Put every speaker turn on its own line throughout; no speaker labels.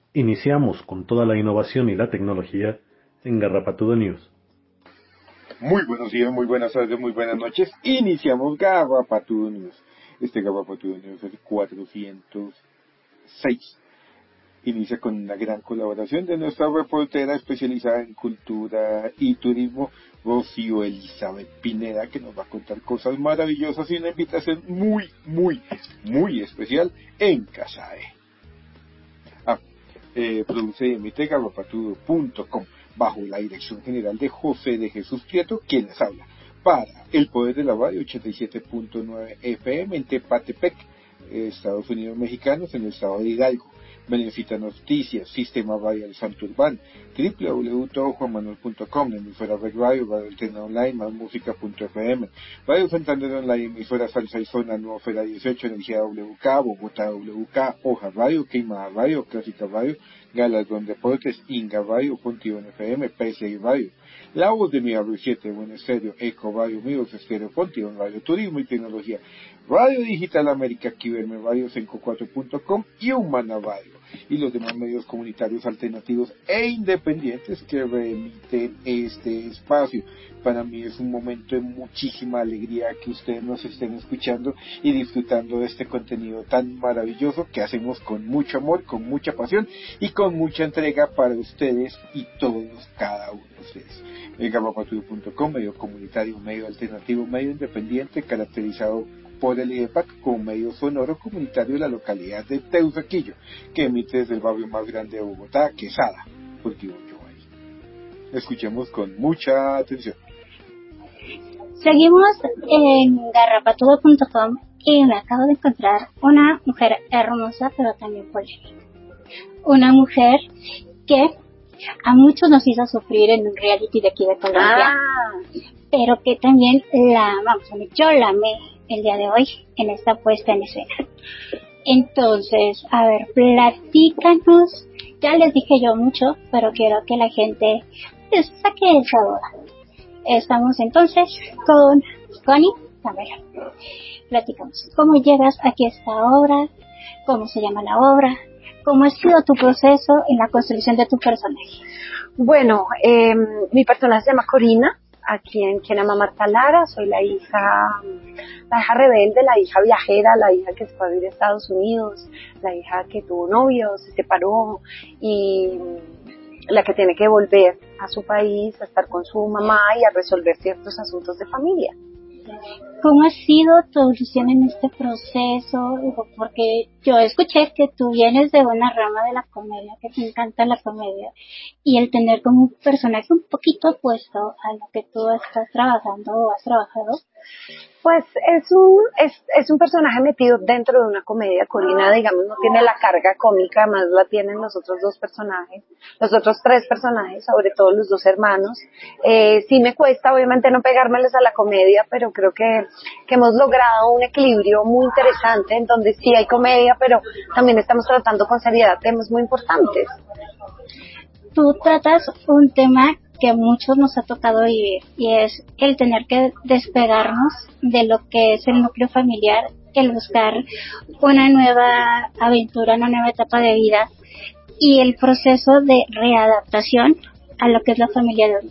Iniciamos con toda la innovación y la tecnología en Garrapatudo News.
Muy buenos días, muy buenas tardes, muy buenas noches. Iniciamos Garrapatudo News. Este Garrapatudo News es el 406. Inicia con una gran colaboración de nuestra reportera especializada en cultura y turismo, Rocío Elizabeth Pineda, que nos va a contar cosas maravillosas y una invitación muy especial en Casae. Produce y emite garrapatudo.com bajo la dirección general de José de Jesús Prieto, quien les habla para El Poder de la Radio 87.9 FM en Tepatepec, Estados Unidos Mexicanos, en el estado de Hidalgo. Benefita Noticias, Sistema Radial Santurbán, www.juanmanuel.com, emisora Red Radio, Radio Altena Online, más música.fm, Radio Santander Online, emisora Salsa y Zona, Nuevofera 18, Energía WK, Bogotá WK, Hoja Radio, Queimada Radio, Clásica Radio, Galardón Deportes, Inga Radio, Pontivón FM, PSI Radio, La Voz de mi Barrio 7, Buen Estéreo, Eco Radio, Míos Estéreo, Pontivón Radio, Turismo y Tecnología, Radio Digital América, Quiberme Radio, Senco4.com y Humana Radio, y los demás medios comunitarios alternativos e independientes que remiten este espacio. Para mí es un momento de muchísima alegría que ustedes nos estén escuchando y disfrutando de este contenido tan maravilloso que hacemos con mucho amor, con mucha pasión y con mucha entrega para ustedes y todos, cada uno de ustedes. Garrapatudo.com, medio comunitario, medio alternativo, medio independiente, caracterizado por el IDEPAC como medio sonoro comunitario de la localidad de Teusaquillo, que emite desde el barrio más grande de Bogotá, Quesada, por vivo yo ahí. Escuchemos con mucha atención.
Seguimos en garrapatudo.com y me acabo de encontrar una mujer hermosa pero también polémica. Una mujer que a muchos nos hizo sufrir en un reality de aquí de Colombia, pero que también yo la amé el día de hoy en esta puesta en escena. Entonces, a ver, platícanos. Ya les dije yo mucho, pero quiero que la gente les saque esa duda. Estamos entonces con Connie. A ver, platícanos. ¿Cómo llegas aquí a esta obra? ¿Cómo se llama la obra? ¿Cómo ha sido tu proceso en la construcción de tu personaje?
Bueno, mi personaje se llama Corina, a quien ama Marta Lara. Soy la hija rebelde, la hija viajera, la hija que se fue a vivir a Estados Unidos, la hija que tuvo novio, se separó y la que tiene que volver a su país a estar con su mamá y a resolver ciertos asuntos de familia.
¿Cómo ha sido tu evolución en este proceso? Porque yo escuché que tú vienes de una rama de la comedia, que te encanta la comedia, y el tener como un personaje un poquito opuesto a lo que tú estás trabajando o has trabajado.
Pues es un personaje metido dentro de una comedia. Corina, digamos, no tiene la carga cómica, más la tienen los otros dos personajes, los otros tres personajes, sobre todo los dos hermanos. Sí me cuesta, obviamente, no pegármeles a la comedia, pero creo que hemos logrado un equilibrio muy interesante en donde sí hay comedia, pero también estamos tratando con seriedad temas muy importantes.
Tú tratas un tema que a muchos nos ha tocado vivir, y es el tener que despegarnos de lo que es el núcleo familiar, el buscar una nueva aventura, una nueva etapa de vida y el proceso de readaptación a lo que es la familia de origen.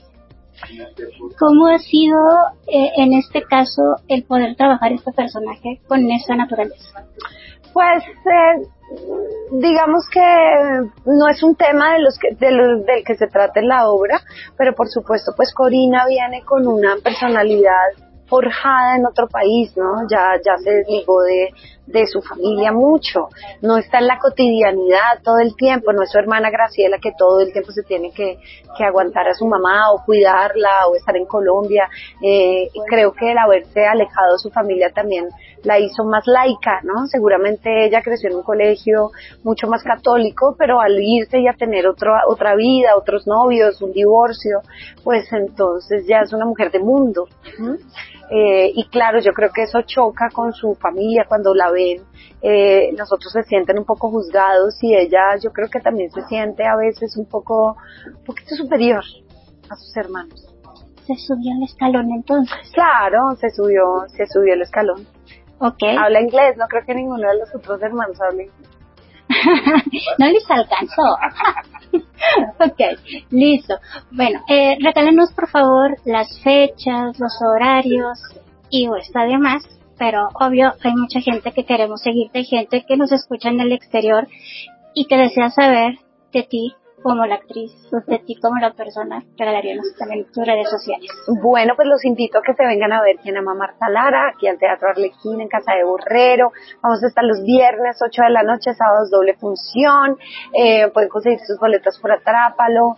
¿Cómo ha sido en este caso el poder trabajar este personaje con esa naturaleza?
Pues digamos que no es un tema del que se trata en la obra, pero por supuesto pues Corina viene con una personalidad forjada en otro país, ¿no? Ya se desligó de su familia mucho, no está en la cotidianidad todo el tiempo, no es su hermana Graciela que todo el tiempo se tiene que aguantar a su mamá o cuidarla o estar en Colombia. Creo que el haberse alejado de su familia también la hizo más laica, ¿no? Seguramente ella creció en un colegio mucho más católico, pero al irse y a tener otra vida, otros novios, un divorcio, pues entonces ya es una mujer de mundo, ¿no? Y claro, yo creo que eso choca con su familia cuando la ven. Los otros se sienten un poco juzgados y ella yo creo que también se siente a veces un poquito superior a sus hermanos.
¿Se subió el escalón entonces?
Claro, se subió el escalón.
Okay.
Habla inglés, no creo que ninguno de los otros hermanos hable inglés.
No les alcanzó. Ok, listo. Bueno, regálanos por favor las fechas, los horarios y está de más, pero obvio hay mucha gente que queremos seguirte, gente que nos escucha en el exterior y que desea saber de ti como la actriz, de ti como la persona. Regalaríamos también tus redes sociales.
Bueno, pues los invito a que se vengan a ver Quién ama a Marta Lara, aquí al Teatro Arlequín en Casa de Borrero. Vamos a estar los viernes 8 de la noche, sábados doble función. Pueden conseguir sus boletos por Atrápalo.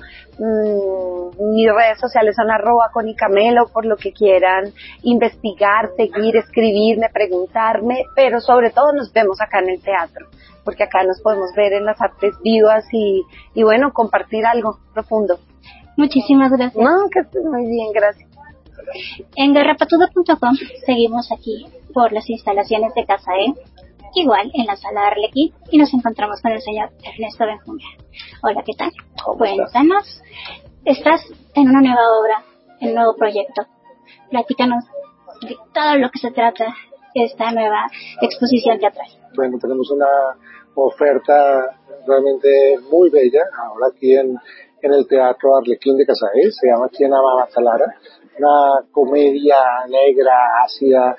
Mis redes sociales son @conicamelo, por lo que quieran investigar, seguir, escribirme, preguntarme, pero sobre todo nos vemos acá en el teatro, porque acá nos podemos ver en las artes vivas y bueno, compartir algo profundo.
Muchísimas gracias.
No, que estés muy bien, gracias.
En garrapatudo.com seguimos aquí por las instalaciones de Casa E, igual en la sala de Arlequín, y nos encontramos con el señor Ernesto Benjumea. Hola, ¿qué tal? Cuéntanos. Estás en una nueva obra, en un nuevo proyecto. Platícanos de todo lo que se trata esta nueva exposición teatral.
Bueno, tenemos una oferta realmente muy bella ahora aquí en el Teatro Arlequín de Casaé. Se llama Quién ama a Marta Lara, una comedia negra, ácida,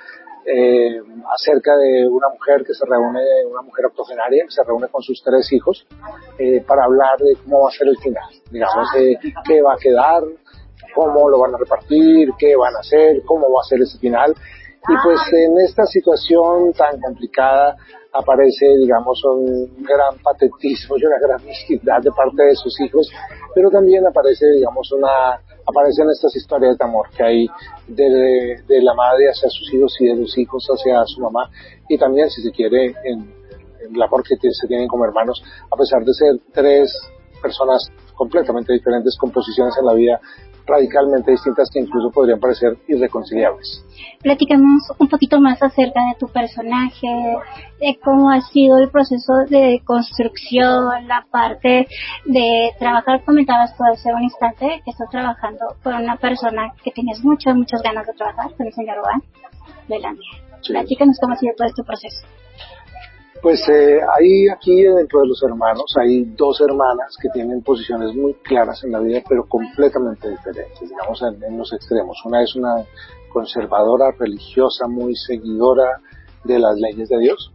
acerca de una mujer que se reúne, una mujer octogenaria que se reúne con sus 3 hijos para hablar de cómo va a ser el final, digamos, qué va a quedar, cómo lo van a repartir, qué van a hacer, cómo va a ser ese final. Y pues en esta situación tan complicada aparece, digamos, un gran patetismo y una gran mezquindad de parte de sus hijos, pero también aparece, digamos, aparecen estas historias de amor que hay de la madre hacia sus hijos y de los hijos hacia su mamá, y también, si se quiere, en el amor que se tienen como hermanos, a pesar de ser 3 personas completamente diferentes, con posiciones en la vida radicalmente distintas que incluso podrían parecer irreconciliables.
Platícanos un poquito más acerca de tu personaje, de cómo ha sido el proceso de construcción, la parte de trabajar. Comentabas tú hace un instante que estás trabajando con una persona que tienes muchas ganas de trabajar, con el señor Juan Belandia. Sí. Platícanos cómo ha sido todo este proceso.
Pues hay aquí dentro de los hermanos, hay 2 hermanas que tienen posiciones muy claras en la vida, pero completamente diferentes, digamos, en los extremos. Una es una conservadora, religiosa, muy seguidora de las leyes de Dios.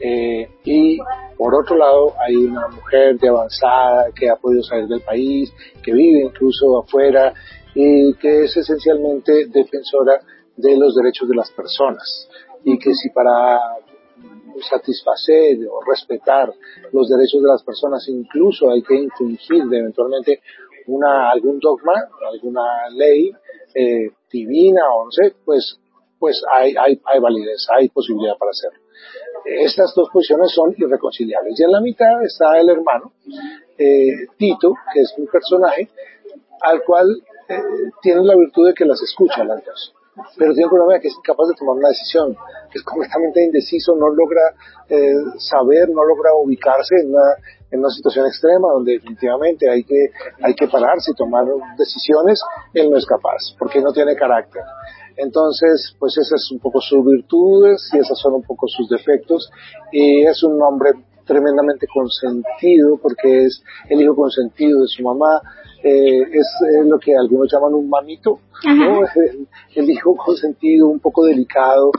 Y por otro lado hay una mujer de avanzada que ha podido salir del país, que vive incluso afuera y que es esencialmente defensora de los derechos de las personas. Y que si para satisfacer o respetar los derechos de las personas incluso hay que infringir eventualmente algún dogma, alguna ley divina o no sé, pues hay validez, hay posibilidad para hacerlo. Estas 2 posiciones son irreconciliables, y en la mitad está el hermano Tito, que es un personaje al cual tiene la virtud de que las escucha las 2, pero tiene un problema de que es incapaz de tomar una decisión, que es completamente indeciso, no logra saber, no logra ubicarse en una situación extrema donde definitivamente hay que pararse y tomar decisiones. Él no es capaz, porque no tiene carácter. Entonces, pues esas son un poco sus virtudes y esas son un poco sus defectos, y es un hombre tremendamente consentido porque es el hijo consentido de su mamá. Es lo que algunos llaman un mamito, ¿no? El hijo consentido, un poco delicado.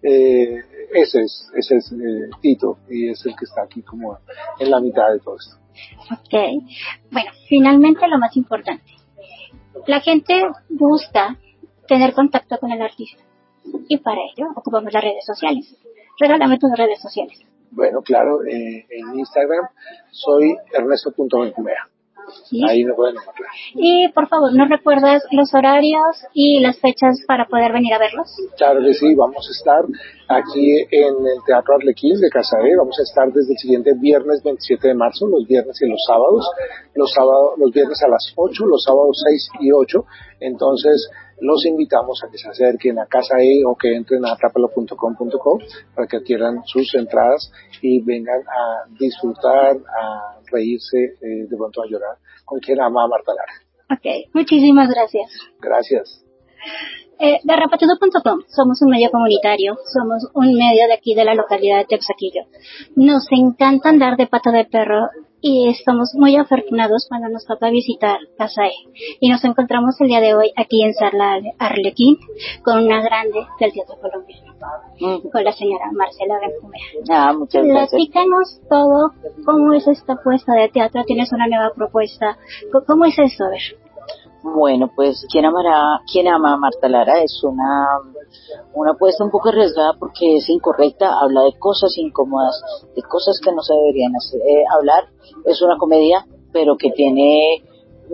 Ese es Tito, y es el que está aquí como en la mitad de todo esto.
Ok, bueno, finalmente lo más importante, la gente busca tener contacto con el artista, y para ello ocupamos las redes sociales. Regálame tus redes sociales.
Bueno, claro, en Instagram soy ernesto.benjumea. ¿Sí? Ahí me pueden encontrar.
Y por favor, ¿nos recuerdas los horarios y las fechas para poder venir a verlos? Claro
que sí, vamos a estar aquí en el Teatro Arlequín de Casaé. Vamos a estar desde el siguiente viernes 27 de marzo, los viernes y los sábados. Los viernes a las 8, los sábados 6 y 8. Entonces, los invitamos a que se acerquen a Casaé o que entren a atrápalo.com.co para que adquieran sus entradas y vengan a disfrutar, a reírse, de pronto a llorar, con Quien ama a Marta Lara.
Ok, muchísimas gracias.
Gracias.
Garrapatudo.com, somos un medio comunitario, somos un medio de aquí de la localidad de Texaquillo. Nos encanta andar de pata de perro y estamos muy afortunados cuando nos toca visitar Casa E. Y nos encontramos el día de hoy aquí en Sala Arlequín con una grande del teatro colombiano, con la señora Marcela Benjumea.
Muchas gracias.
Platícanos todo, cómo es esta puesta de teatro, tienes una nueva propuesta, ¿cómo es eso? A ver.
Bueno, pues ¿Quién ama a Marta Lara? Es una apuesta un poco arriesgada porque es incorrecta, habla de cosas incómodas, de cosas que no se deberían hablar. Es una comedia, pero que tiene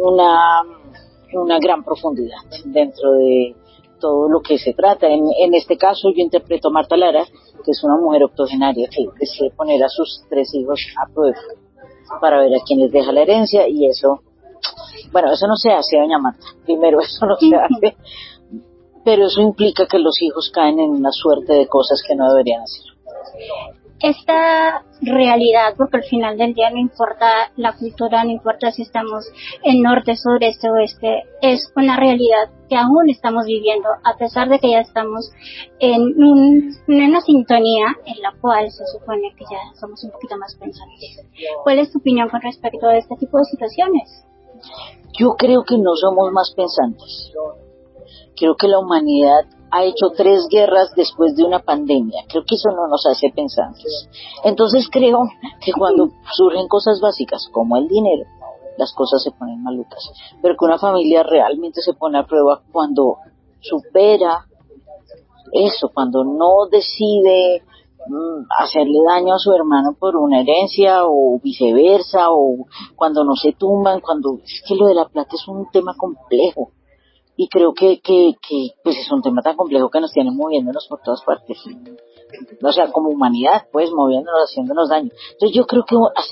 una gran profundidad dentro de todo lo que se trata. En este caso yo interpreto a Marta Lara, que es una mujer octogenaria que decide poner a sus 3 hijos a prueba para ver a quién les deja la herencia, y eso no se hace, doña Marta. Primero, eso no se hace, pero eso implica que los hijos caen en una suerte de cosas que no deberían hacer.
Esta realidad, porque al final del día no importa la cultura, no importa si estamos en norte, sur, este, oeste, es una realidad que aún estamos viviendo, a pesar de que ya estamos en una sintonía en la cual se supone que ya somos un poquito más pensantes. ¿Cuál es tu opinión con respecto a este tipo de situaciones?
Yo creo que no somos más pensantes. Creo que la humanidad ha hecho 3 guerras después de una pandemia. Creo que eso no nos hace pensantes. Entonces creo que cuando surgen cosas básicas como el dinero, las cosas se ponen malucas. Pero que una familia realmente se pone a prueba cuando supera eso, cuando no decide hacerle daño a su hermano por una herencia o viceversa, o cuando no se tumban, es que lo de la plata es un tema complejo. Y creo que pues es un tema tan complejo que nos tiene moviéndonos por todas partes. O sea, como humanidad, pues, moviéndonos, haciéndonos daño. Entonces yo creo que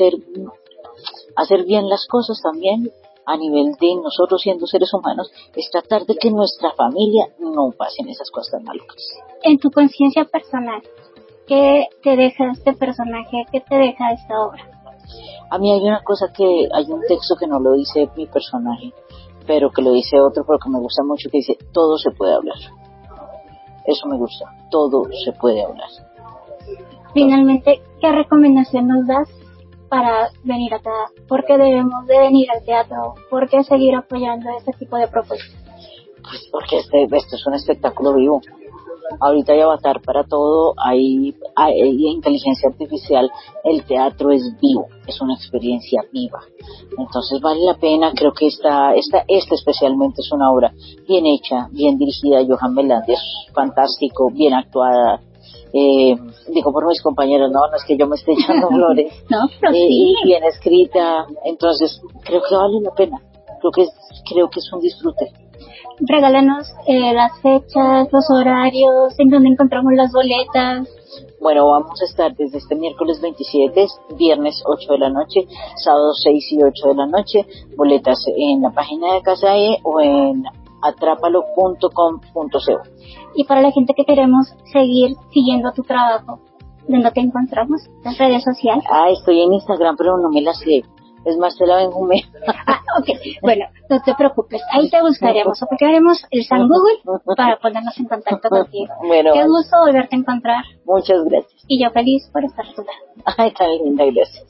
hacer bien las cosas también, a nivel de nosotros siendo seres humanos, es tratar de que nuestra familia no pasen esas cosas tan malucas.
En tu conciencia personal, ¿qué te deja este personaje? ¿Qué te deja esta obra?
A mí hay un texto que no lo dice mi personaje, pero que lo dice otro, pero que me gusta mucho, que dice: todo se puede hablar. Eso me gusta, todo se puede hablar.
Finalmente, ¿qué recomendación nos das para venir acá? ¿Por qué debemos de venir al teatro? ¿Por qué seguir apoyando este tipo de propuestas?
Pues porque esto es un espectáculo vivo. Ahorita hay avatar para todo, hay inteligencia artificial, el teatro es vivo, es una experiencia viva. Entonces vale la pena. Creo que esta especialmente es una obra bien hecha, bien dirigida. Johan Melandi es fantástico, bien actuada. Digo por mis compañeros, no es que yo me esté echando flores.
No, pero sí.
Bien escrita. Entonces creo que vale la pena. Creo que es un disfrute.
Regálanos las fechas, los horarios, en donde encontramos las boletas.
Bueno, vamos a estar desde este miércoles 27, viernes 8 de la noche, sábado 6 y 8 de la noche. Boletas en la página de Casa E o en atrápalo.com.co.
Y para la gente que queremos seguir siguiendo tu trabajo, ¿dónde te encontramos? ¿En redes sociales?
Estoy en Instagram, pero no me la sé. Es Marcela Benjumea.
Ok. Bueno, no te preocupes. Ahí te buscaremos. O porque haremos el San Google para ponernos en contacto contigo.
Bueno,
qué gusto volverte a encontrar.
Muchas gracias.
Y yo feliz por estar a tu lado.
Tan linda, gracias.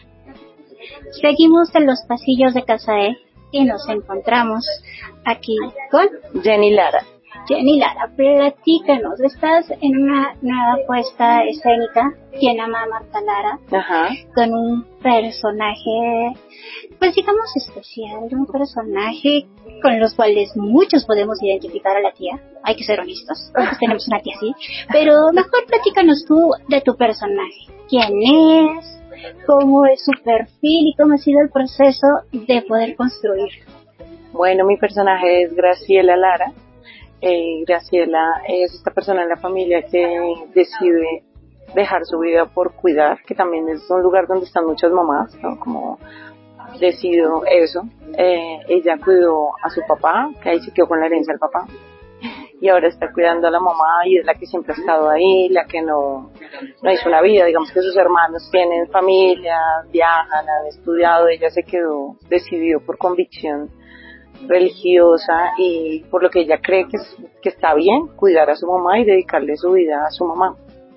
Seguimos en los pasillos de Casa E y nos encontramos aquí con
Jenny Lara.
Jenny Lara, platícanos, estás en una nueva puesta escénica, ¿Quién ama a Marta Lara?
Ajá.
Con un personaje, pues digamos especial, un personaje con los cuales muchos podemos identificar a la tía, hay que ser honestos, todos tenemos una tía así, pero mejor platícanos tú de tu personaje, ¿quién es? ¿Cómo es su perfil y cómo ha sido el proceso de poder construir?
Bueno, mi personaje es Graciela Lara. Graciela es esta persona en la familia que decide dejar su vida por cuidar, que también es un lugar donde están muchas mamás, ¿no? Como decidió eso. Ella cuidó a su papá, que ahí se quedó con la herencia del papá, y ahora está cuidando a la mamá y es la que siempre ha estado ahí, la que no hizo una vida. Digamos que sus hermanos tienen familia, viajan, han estudiado, ella se quedó, decidió por convicción
religiosa y por lo que ella cree que está bien cuidar a su mamá y dedicarle su vida a su mamá.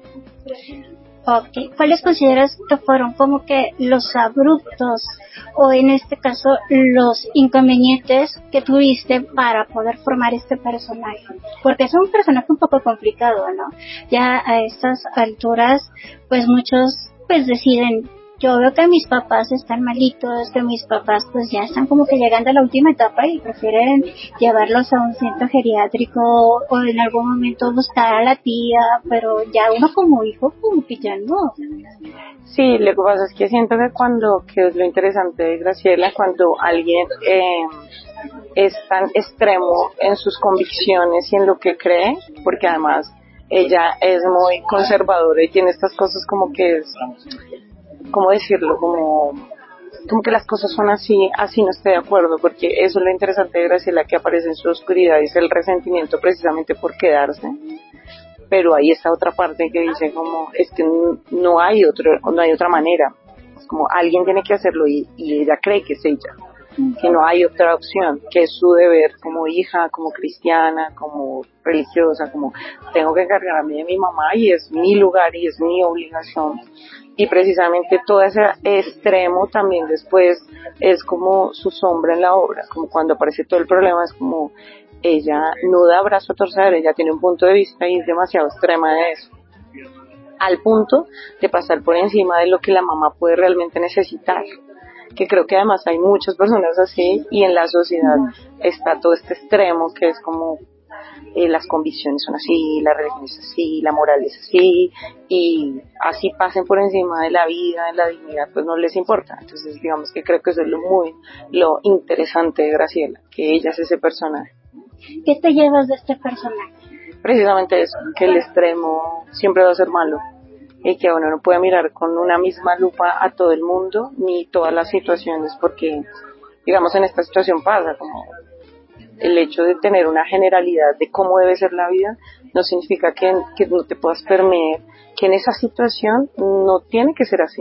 Ok, ¿cuáles consideras que fueron como que los abruptos o en este caso los inconvenientes que tuviste para poder formar este personaje? Porque es un personaje un poco complicado, ¿no? Ya a estas alturas, pues muchos pues deciden, yo veo que mis papás están malitos, que mis papás pues ya están como que llegando a la última etapa y prefieren llevarlos a un centro geriátrico o en algún momento buscar a la tía, pero ya uno como hijo como que ya no.
Sí, lo que pasa es que siento que es lo interesante de Graciela, cuando alguien es tan extremo en sus convicciones y en lo que cree, porque además ella es muy conservadora y tiene estas cosas como que es, ¿cómo decirlo? Como que las cosas son así no estoy de acuerdo, porque eso es lo interesante de Graciela, que aparece en su oscuridad, es el resentimiento precisamente por quedarse, pero ahí está otra parte que dice como, es que no hay otra manera, es como alguien tiene que hacerlo y ella cree que es ella, que no hay otra opción, que es su deber como hija, como cristiana, como religiosa, como tengo que encargarme de mi mamá y es mi lugar y es mi obligación. Y precisamente todo ese extremo también después es como su sombra en la obra, como cuando aparece todo el problema, es como ella no da brazo a torcer, ella tiene un punto de vista y es demasiado extrema de eso, al punto de pasar por encima de lo que la mamá puede realmente necesitar, que creo que además hay muchas personas así, y en la sociedad está todo este extremo que es como las convicciones son así, la religión es así, la moral es así, y así pasen por encima de la vida, de la dignidad, pues no les importa. Entonces digamos que creo que eso es lo interesante de Graciela, que ella es ese personaje.
¿Qué te llevas de este personaje?
Precisamente eso, que el extremo siempre va a ser malo y que uno no puede mirar con una misma lupa a todo el mundo ni todas las situaciones, porque digamos en esta situación pasa como el hecho de tener una generalidad de cómo debe ser la vida no significa que no te puedas permitir que en esa situación no tiene que ser así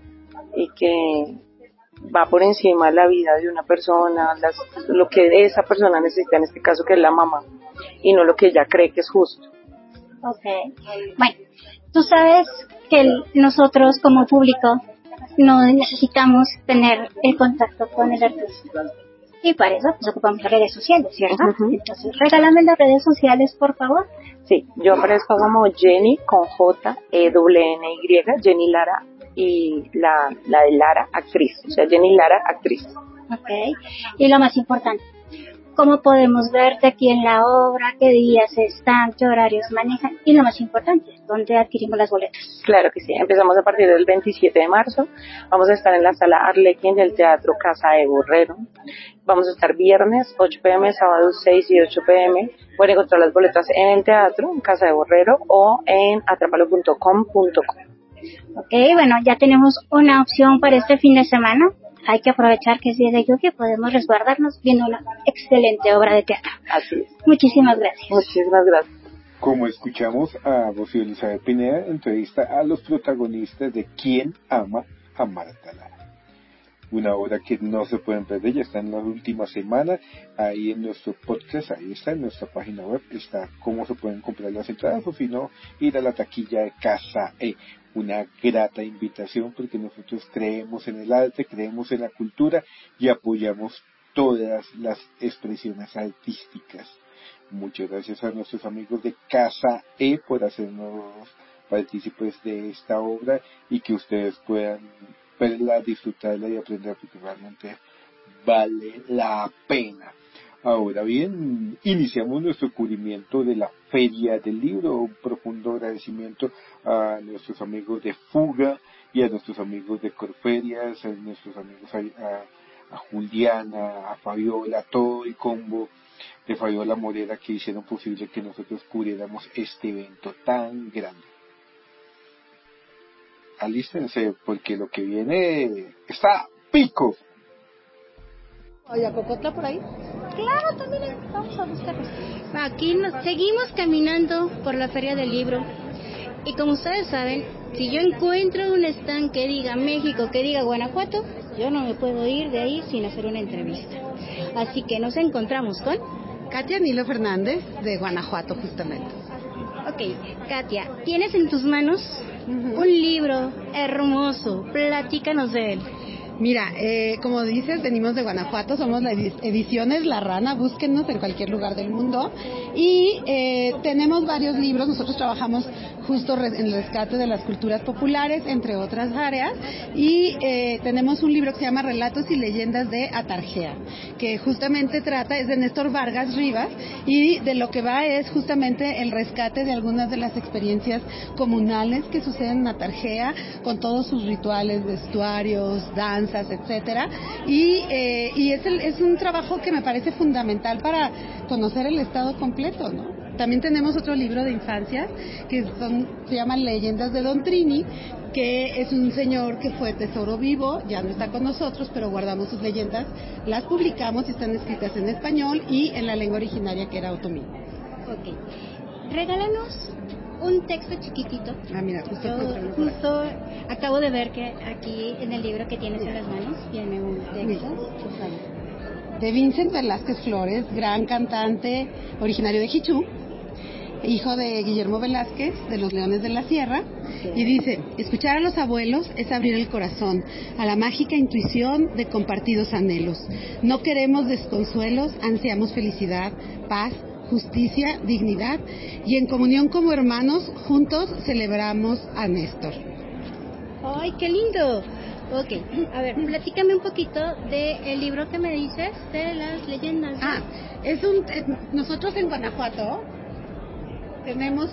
y que va por encima de la vida de una persona, lo que esa persona necesita, en este caso que es la mamá, y no lo que ella cree que es justo.
Okay. Bueno, tú sabes que nosotros como público no necesitamos tener el contacto con el artista. Y para eso pues ocupamos las redes sociales, ¿cierto? Uh-huh. Entonces, regálame las redes sociales, por favor.
Sí, yo aparezco como Jenny con J-E-N-Y, Jenny Lara, y la de Lara, actriz, o sea, Jenny Lara, actriz.
Okay. Y lo más importante, ¿cómo podemos verte aquí en la obra? ¿Qué días están? ¿Qué horarios manejan? Y lo más importante, ¿dónde adquirimos las boletas?
Claro que sí, empezamos a partir del 27 de marzo. Vamos a estar en la sala Arlequín del Teatro Casa de Borrero. Vamos a estar viernes 8 p.m., sábado 6 y 8 p.m. Pueden encontrar las boletas en el teatro, en Casa de Borrero o en atrapalo.com.co.
Ok, bueno, ya tenemos una opción para este fin de semana. Hay que aprovechar que es día de lluvia, podemos resguardarnos viendo una excelente obra de teatro.
Así es.
Muchísimas gracias.
Muchísimas gracias.
Como escuchamos a Rocío Elizabeth Pineda, entrevista a los protagonistas de ¿Quién ama a Marta Lara? Una obra que no se pueden perder, ya está en la última semana, ahí en nuestro podcast, ahí está en nuestra página web, está cómo se pueden comprar las entradas, o si no, ir a la taquilla de Casa E. Una grata invitación porque nosotros creemos en el arte, creemos en la cultura y apoyamos todas las expresiones artísticas. Muchas gracias a nuestros amigos de Casa E por hacernos partícipes de esta obra y que ustedes puedan verla, disfrutarla y aprender porque realmente vale la pena. Ahora bien, iniciamos nuestro cubrimiento de la Feria del Libro. Un profundo agradecimiento a nuestros amigos de Fuga y a nuestros amigos de Corferias, a nuestros amigos a Juliana, a Fabiola, a todo el combo de Fabiola Morera que hicieron posible que nosotros cubriéramos este evento tan grande. Alístense porque lo que viene está pico.
¿Hay a Cocotla por ahí?
Claro, también vamos a buscarlos. Aquí seguimos caminando por la Feria del Libro Y como ustedes saben, si yo encuentro un stand que diga México, que diga Guanajuato, yo no me puedo ir de ahí sin hacer una entrevista. Así que nos encontramos con
Katia Nilo Fernández, de Guanajuato, justamente.
Ok, Katia, tienes en tus manos un libro hermoso. Platícanos de él.
Mira, como dices, venimos de Guanajuato, somos las Ediciones La Rana, búsquennos en cualquier lugar del mundo. Y tenemos varios libros, nosotros trabajamos justo en el rescate de las culturas populares, entre otras áreas. Y tenemos un libro que se llama Relatos y Leyendas de Atarjea, que justamente es de Néstor Vargas Rivas, y de lo que va es justamente el rescate de algunas de las experiencias comunales que suceden en Atarjea, con todos sus rituales, vestuarios, danzas, etcétera, y es un trabajo que me parece fundamental para conocer el estado completo, ¿no? También tenemos otro libro de infancias que se llaman Leyendas de Don Trini, que es un señor que fue tesoro vivo, ya no está con nosotros, pero guardamos sus leyendas, las publicamos y están escritas en español y en la lengua originaria, que era otomí.
Ok, regálanos un texto chiquitito.
Mira,
justo acabo de ver que aquí en el libro que tienes en las manos viene un texto.
De Vincent Velázquez Flores, gran cantante originario de Jichú, hijo de Guillermo Velázquez, de los Leones de la Sierra, y dice: escuchar a los abuelos es abrir el corazón a la mágica intuición de compartidos anhelos. No queremos desconsuelos, ansiamos felicidad, paz, justicia, dignidad, y en comunión como hermanos, juntos celebramos a Néstor.
¡Ay, qué lindo! Ok, a ver, platícame un poquito del libro que me dices de las leyendas.
Nosotros en Guanajuato tenemos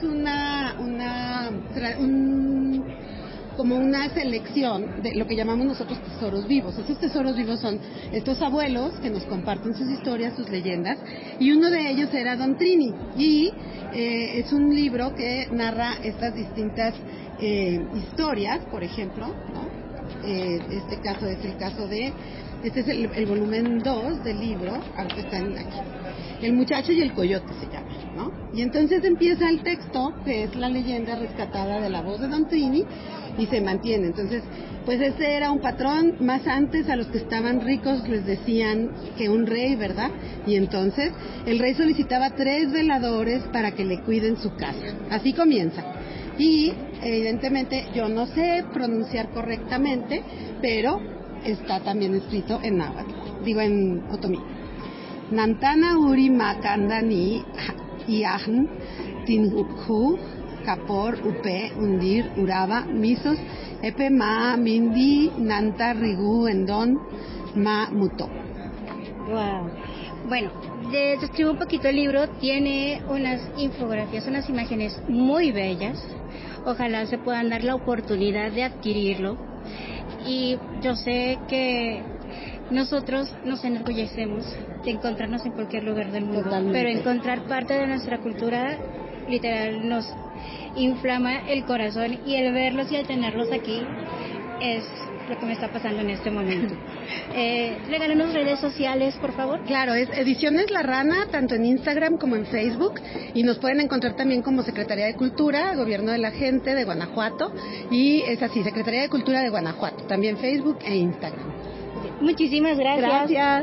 como una selección de lo que llamamos nosotros tesoros vivos. Esos tesoros vivos son estos abuelos que nos comparten sus historias, sus leyendas, y uno de ellos era Don Trini, y es un libro que narra estas distintas historias, por ejemplo, ¿no? Este es el volumen 2 del libro, aunque está aquí. El muchacho y el coyote se llama, ¿no? Y entonces empieza el texto, que es la leyenda rescatada de la voz de Don Trini, y se mantiene. Entonces, pues ese era un patrón. Más antes, a los que estaban ricos les decían que un rey, ¿verdad? Y entonces el rey solicitaba 3 veladores para que le cuiden su casa. Así comienza. Y evidentemente yo no sé pronunciar correctamente, pero está también escrito en náhuatl, en otomí. Nantana uri makandani iahn tinhu kapor upe undir uraba misos epe ma mindi nanta rigu endon ma muto.
Wow. Bueno, describo un poquito el libro. Tiene unas infografías, unas imágenes muy bellas. Ojalá se puedan dar la oportunidad de adquirirlo. Y yo sé que nosotros nos enorgullecemos de encontrarnos en cualquier lugar del mundo. Totalmente. Pero encontrar parte de nuestra cultura literal nos inflama el corazón, y el verlos y el tenerlos aquí es lo que me está pasando en este momento. Regálanos redes sociales, por favor.
Claro, es Ediciones La Rana, tanto en Instagram como en Facebook, y nos pueden encontrar también como Secretaría de Cultura, Gobierno de la Gente de Guanajuato, y es así, Secretaría de Cultura de Guanajuato, también Facebook e Instagram.
Muchísimas gracias.
Gracias.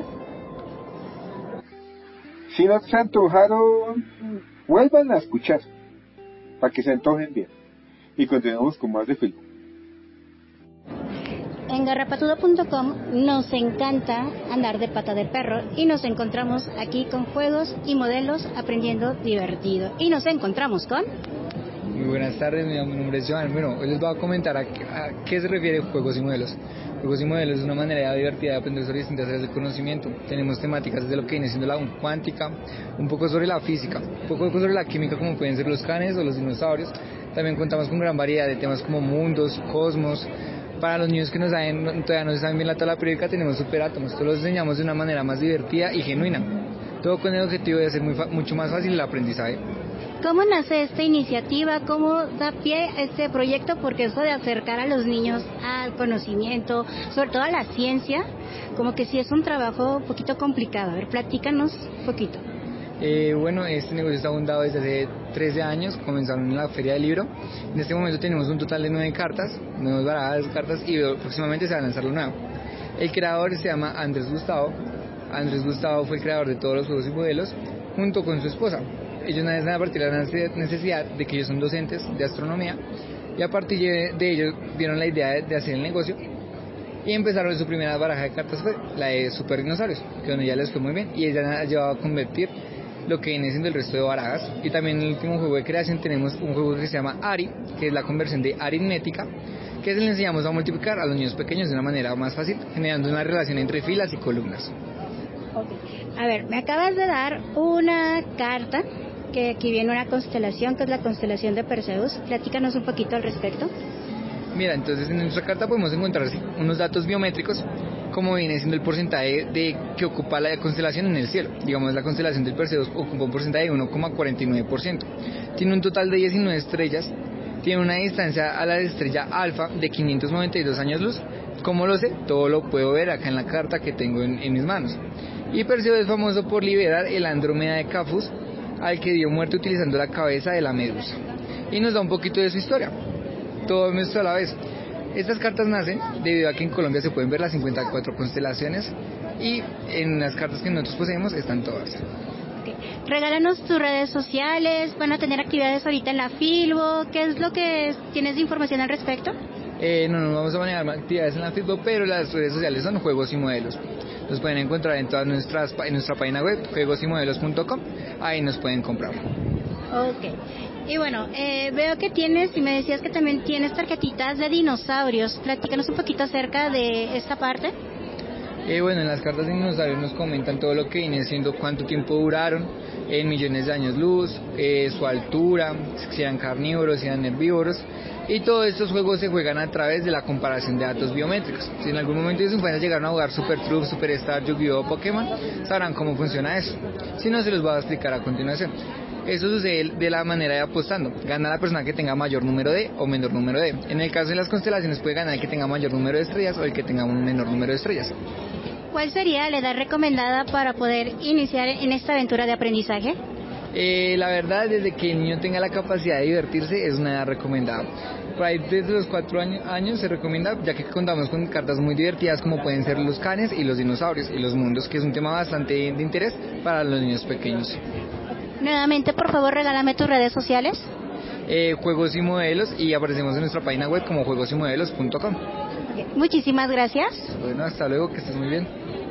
Si no se antojaron, vuelvan a escuchar, para que se antojen bien. Y continuamos con más de Filo.
En garrapatudo.com nos encanta andar de pata de perro, y nos encontramos aquí con juegos y modelos, aprendiendo divertido. Y nos encontramos con...
Muy buenas tardes, mi nombre es Joan. Bueno, hoy les voy a comentar a qué se refiere juegos y modelos. Juegos y modelos es una manera divertida de aprender sobre distintas áreas del conocimiento. Tenemos temáticas desde lo que viene siendo la cuántica, un poco sobre la física, un poco sobre la química, como pueden ser los canes o los dinosaurios. También contamos con gran variedad de temas como mundos, cosmos. Para los niños que todavía no saben bien la tabla periódica, tenemos superátomos. Todos los enseñamos de una manera más divertida y genuina. Todo con el objetivo de hacer mucho más fácil el aprendizaje.
¿Cómo nace esta iniciativa? ¿Cómo da pie a este proyecto? Porque eso de acercar a los niños al conocimiento, sobre todo a la ciencia, como que sí es un trabajo un poquito complicado. A ver, platícanos un poquito.
Bueno, este negocio está fundado desde hace 13 años, comenzaron en la Feria del Libro. En este momento tenemos un total de 9 cartas, 9 barajas de cartas, y próximamente se va a lanzar lo nuevo. El creador se llama Andrés Gustavo. Andrés Gustavo fue el creador de todos los juegos y modelos, junto con su esposa. Ellos nacen a partir de la necesidad de que ellos son docentes de astronomía, y a partir de ellos vieron la idea de hacer el negocio, y empezaron. Su primera baraja de cartas fue la de Super Dinosaurios, que donde ya les fue muy bien, y ella ha llevado a convertir lo que viene siendo el resto de barajas. Y también en el último juego de creación tenemos un juego que se llama Ari, que es la conversión de aritmética, que le enseñamos a multiplicar a los niños pequeños de una manera más fácil, generando una relación entre filas y columnas.
Okay. A ver, me acabas de dar una carta, que aquí viene una constelación, que es la constelación de Perseus. Platícanos un poquito al respecto.
Mira, entonces en nuestra carta podemos encontrar unos datos biométricos, como viene siendo el porcentaje de que ocupa la constelación en el cielo. Digamos, la constelación del Perseus ocupa un porcentaje de 1,49%. Tiene un total de 19 estrellas, tiene una distancia a la estrella alfa de 592 años luz. ¿Cómo lo sé? Todo lo puedo ver acá en la carta que tengo en mis manos. Y Perseus es famoso por liberar el Andrómeda de Cafus, al que dio muerte utilizando la cabeza de la medusa. Y nos da un poquito de su historia. Todo esto a la vez. Estas cartas nacen debido a que en Colombia se pueden ver las 54 constelaciones, y en las cartas que nosotros poseemos están todas.
Okay. Regálanos tus redes sociales, van a tener actividades ahorita en la Filbo, ¿qué es lo que tienes de información al respecto?
No vamos a manejar actividades en la Filbo, pero las redes sociales son Juegos y Modelos. Nos pueden encontrar en todas en nuestra página web, juegosymodelos.com, ahí nos pueden comprar.
Ok. Y bueno, veo que tienes, y me decías que también tienes tarjetitas de dinosaurios. Platícanos un poquito acerca de esta parte.
Bueno, en las cartas de dinosaurios nos comentan todo lo que viene siendo, cuánto tiempo duraron, en millones de años luz, su altura, si eran carnívoros, si eran herbívoros, y todos estos juegos se juegan a través de la comparación de datos biométricos. Si en algún momento de su infancia llegaron a jugar Super Truth, Superstar, Yu-Gi-Oh, Pokémon, sabrán cómo funciona eso. Si no, se los voy a explicar a continuación. Eso sucede de la manera de apostando. Gana la persona que tenga mayor número de o menor número de. En el caso de las constelaciones puede ganar el que tenga mayor número de estrellas o el que tenga un menor número de estrellas.
¿Cuál sería la edad recomendada para poder iniciar en esta aventura de aprendizaje?
La verdad, desde que el niño tenga la capacidad de divertirse, es una edad recomendada. Por ahí desde los 4 años se recomienda, ya que contamos con cartas muy divertidas como pueden ser los canes y los dinosaurios y los mundos, que es un tema bastante de interés para los niños pequeños.
Nuevamente, por favor, regálame tus redes sociales.
Juegos y Modelos, y aparecemos en nuestra página web como juegosymodelos.com.
Muchísimas gracias.
Bueno, hasta luego, que estés muy bien.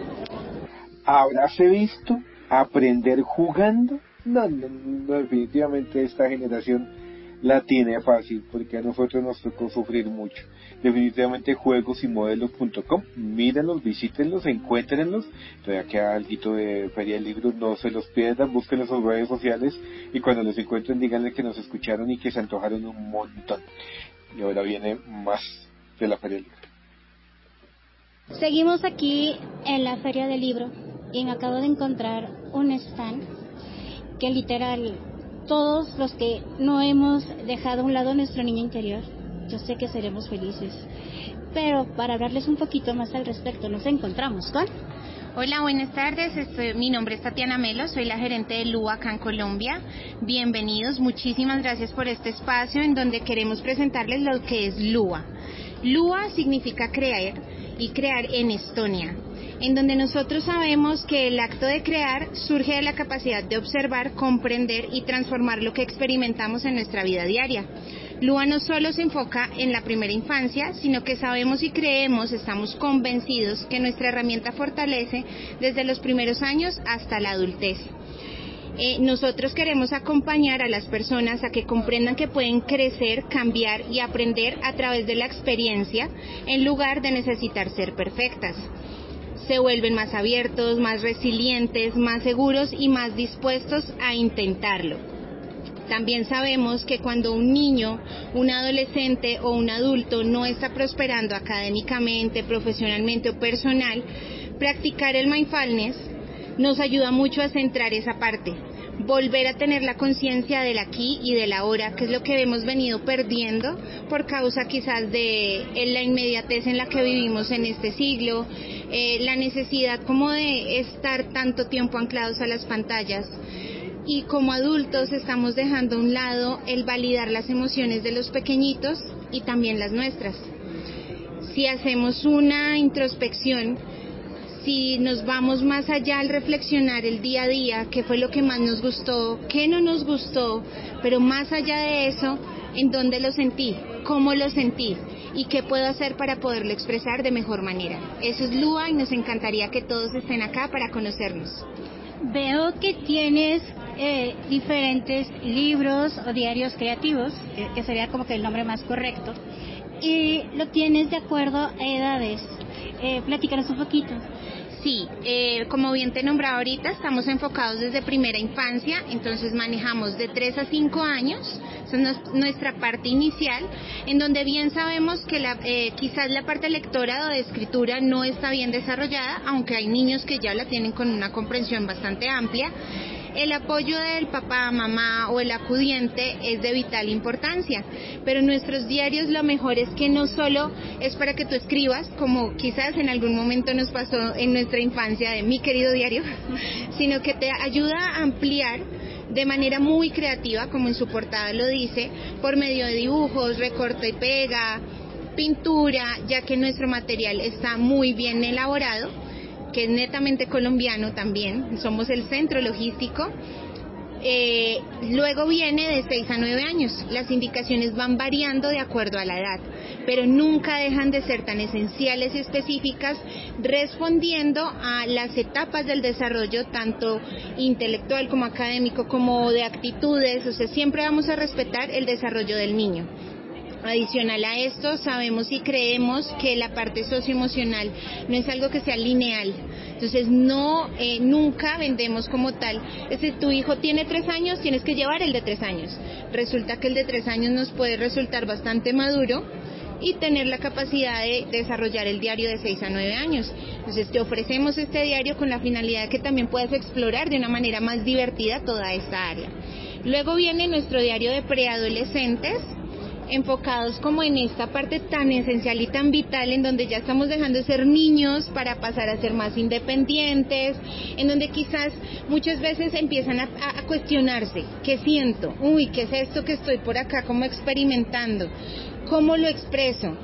¿Habrás visto aprender jugando? No, definitivamente esta generación la tiene fácil, porque a nosotros nos tocó sufrir mucho. Definitivamente juegosymodelos.com, mírenlos, visítenlos, encuéntrenlos. Todavía queda algo de Feria del Libro, no se los pierdan, búsquenlos en sus redes sociales, y cuando los encuentren díganle que nos escucharon y que se antojaron un montón. Y ahora viene más de la Feria del Libro.
Seguimos aquí en la Feria del Libro y me acabo de encontrar un stand que literal, todos los que no hemos dejado a un lado nuestro niño interior, yo sé que seremos felices. Pero para hablarles un poquito más al respecto, nos encontramos con...
Hola, buenas tardes. Mi nombre es Tatiana Melo, soy la gerente de LUA acá en Colombia. Bienvenidos, muchísimas gracias por este espacio en donde queremos presentarles lo que es LUA. LUA significa crear, y crear en Estonia, en donde nosotros sabemos que el acto de crear surge de la capacidad de observar, comprender y transformar lo que experimentamos en nuestra vida diaria. LUA no solo se enfoca en la primera infancia, sino que sabemos y creemos, estamos convencidos que nuestra herramienta fortalece desde los primeros años hasta la adultez. Nosotros queremos acompañar a las personas a que comprendan que pueden crecer, cambiar y aprender a través de la experiencia en lugar de necesitar ser perfectas. Se vuelven más abiertos, más resilientes, más seguros y más dispuestos a intentarlo. También sabemos que cuando un niño, un adolescente o un adulto no está prosperando académicamente, profesionalmente o personal, practicar el mindfulness nos ayuda mucho a centrar esa parte, volver a tener la conciencia del aquí y del ahora, que es lo que hemos venido perdiendo por causa quizás de la inmediatez en la que vivimos en este siglo, la necesidad como de estar tanto tiempo anclados a las pantallas. y como adultos estamos dejando a un lado el validar las emociones de los pequeñitos y también las nuestras. Si hacemos una introspección, si nos vamos más allá al reflexionar el día a día, qué fue lo que más nos gustó, qué no nos gustó, pero más allá de eso, en dónde lo sentí, cómo lo sentí y qué puedo hacer para poderlo expresar de mejor manera. Eso es Lua y nos encantaría que todos estén acá para conocernos.
Veo que tienes diferentes libros o diarios creativos, que sería como que el nombre más correcto, y lo tienes de acuerdo a edades. Platícanos un poquito.
Sí, como bien te nombraba ahorita, estamos enfocados desde primera infancia, entonces manejamos de 3 a 5 años, esa es nuestra parte inicial, en donde bien sabemos que quizás la parte lectora o de escritura no está bien desarrollada, aunque hay niños que ya la tienen con una comprensión bastante amplia. El apoyo del papá, mamá o el acudiente es de vital importancia, pero en nuestros diarios lo mejor es que no solo es para que tú escribas, como quizás en algún momento nos pasó en nuestra infancia de Mi Querido Diario, sino que te ayuda a ampliar de manera muy creativa, como en su portada lo dice, por medio de dibujos, recorte y pega, pintura, ya que nuestro material está muy bien elaborado, que es netamente colombiano también, somos el centro logístico. Luego viene de 6 a 9 años, las indicaciones van variando de acuerdo a la edad, pero nunca dejan de ser tan esenciales y específicas, respondiendo a las etapas del desarrollo, tanto intelectual como académico, como de actitudes, o sea, siempre vamos a respetar el desarrollo del niño. Adicional a esto, sabemos y creemos que la parte socioemocional no es algo que sea lineal. Entonces nunca vendemos como tal. Si tu hijo tiene 3 años, tienes que llevar el de 3 años. Resulta que el de 3 años nos puede resultar bastante maduro y tener la capacidad de desarrollar el diario de 6 a 9 años. Entonces te ofrecemos este diario con la finalidad de que también puedas explorar de una manera más divertida toda esta área. Luego viene nuestro diario de preadolescentes, enfocados como en esta parte tan esencial y tan vital, en donde ya estamos dejando de ser niños para pasar a ser más independientes, en donde quizás muchas veces empiezan a cuestionarse, ¿qué siento? Uy, ¿qué es esto que estoy por acá como experimentando? ¿Cómo lo expreso?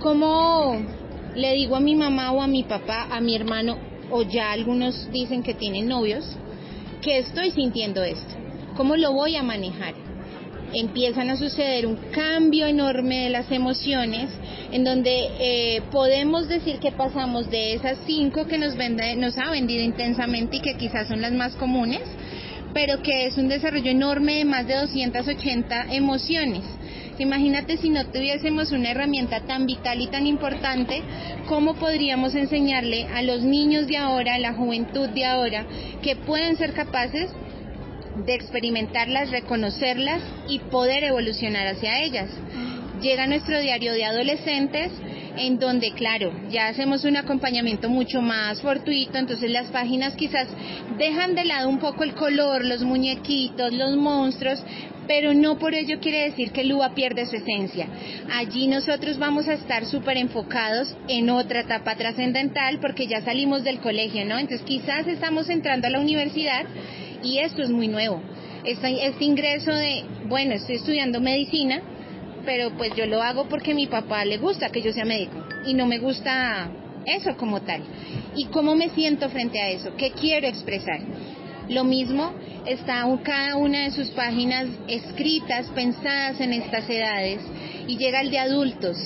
¿Cómo le digo a mi mamá o a mi papá, a mi hermano, o ya algunos dicen que tienen novios, que estoy sintiendo esto? ¿Cómo lo voy a manejar? Empiezan a suceder un cambio enorme de las emociones, en donde podemos decir que pasamos de esas 5 que nos ha vendido intensamente y que quizás son las más comunes, pero que es un desarrollo enorme de más de 280 emociones. Imagínate si no tuviésemos una herramienta tan vital y tan importante, ¿cómo podríamos enseñarle a los niños de ahora, a la juventud de ahora, que pueden ser capaces de experimentarlas, reconocerlas y poder evolucionar hacia ellas? Llega nuestro diario de adolescentes, en donde, claro, ya hacemos un acompañamiento mucho más fortuito, entonces las páginas quizás dejan de lado un poco el color, los muñequitos, los monstruos, pero no por ello quiere decir que Lua pierde su esencia. Allí nosotros vamos a estar súper enfocados en otra etapa trascendental, porque ya salimos del colegio, ¿no? Entonces quizás estamos entrando a la universidad y esto es muy nuevo. Este ingreso de, bueno, estoy estudiando medicina, pero pues yo lo hago porque a mi papá le gusta que yo sea médico y no me gusta eso como tal. ¿Y cómo me siento frente a eso? ¿Qué quiero expresar? Lo mismo está cada una de sus páginas escritas, pensadas en estas edades, y llega el de adultos.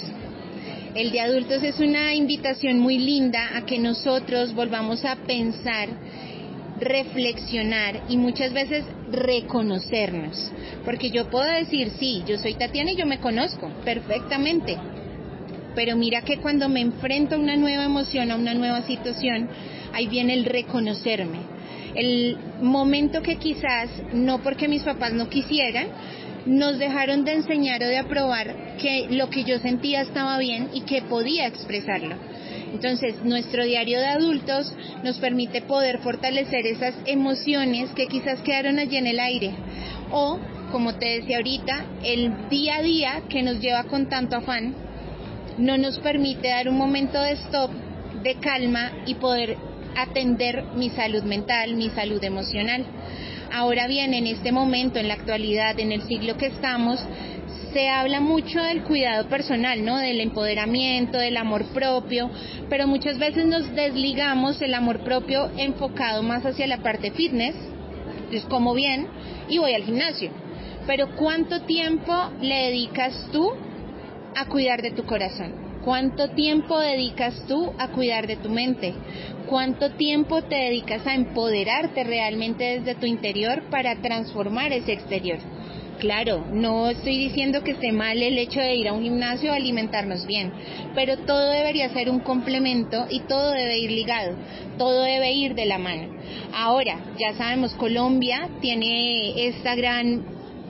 El de adultos es una invitación muy linda a que nosotros volvamos a pensar, reflexionar y muchas veces reconocernos, porque yo puedo decir, sí, yo soy Tatiana y yo me conozco perfectamente, pero mira que cuando me enfrento a una nueva emoción, a una nueva situación, ahí viene el reconocerme, el momento que quizás, no porque mis papás no quisieran, nos dejaron de enseñar o de aprobar que lo que yo sentía estaba bien y que podía expresarlo. Entonces, nuestro diario de adultos nos permite poder fortalecer esas emociones que quizás quedaron allí en el aire. O, como te decía ahorita, el día a día que nos lleva con tanto afán, no nos permite dar un momento de stop, de calma y poder atender mi salud mental, mi salud emocional. Ahora bien, en este momento, en la actualidad, en el siglo que estamos, se habla mucho del cuidado personal, ¿no? Del empoderamiento, del amor propio, pero muchas veces nos desligamos el amor propio enfocado más hacia la parte fitness. Entonces como bien y voy al gimnasio, pero ¿cuánto tiempo le dedicas tú a cuidar de tu corazón? ¿Cuánto tiempo dedicas tú a cuidar de tu mente? ¿Cuánto tiempo te dedicas a empoderarte realmente desde tu interior para transformar ese exterior? Claro, no estoy diciendo que esté mal el hecho de ir a un gimnasio o alimentarnos bien, pero todo debería ser un complemento y todo debe ir ligado, todo debe ir de la mano. Ahora, ya sabemos, Colombia tiene esta gran,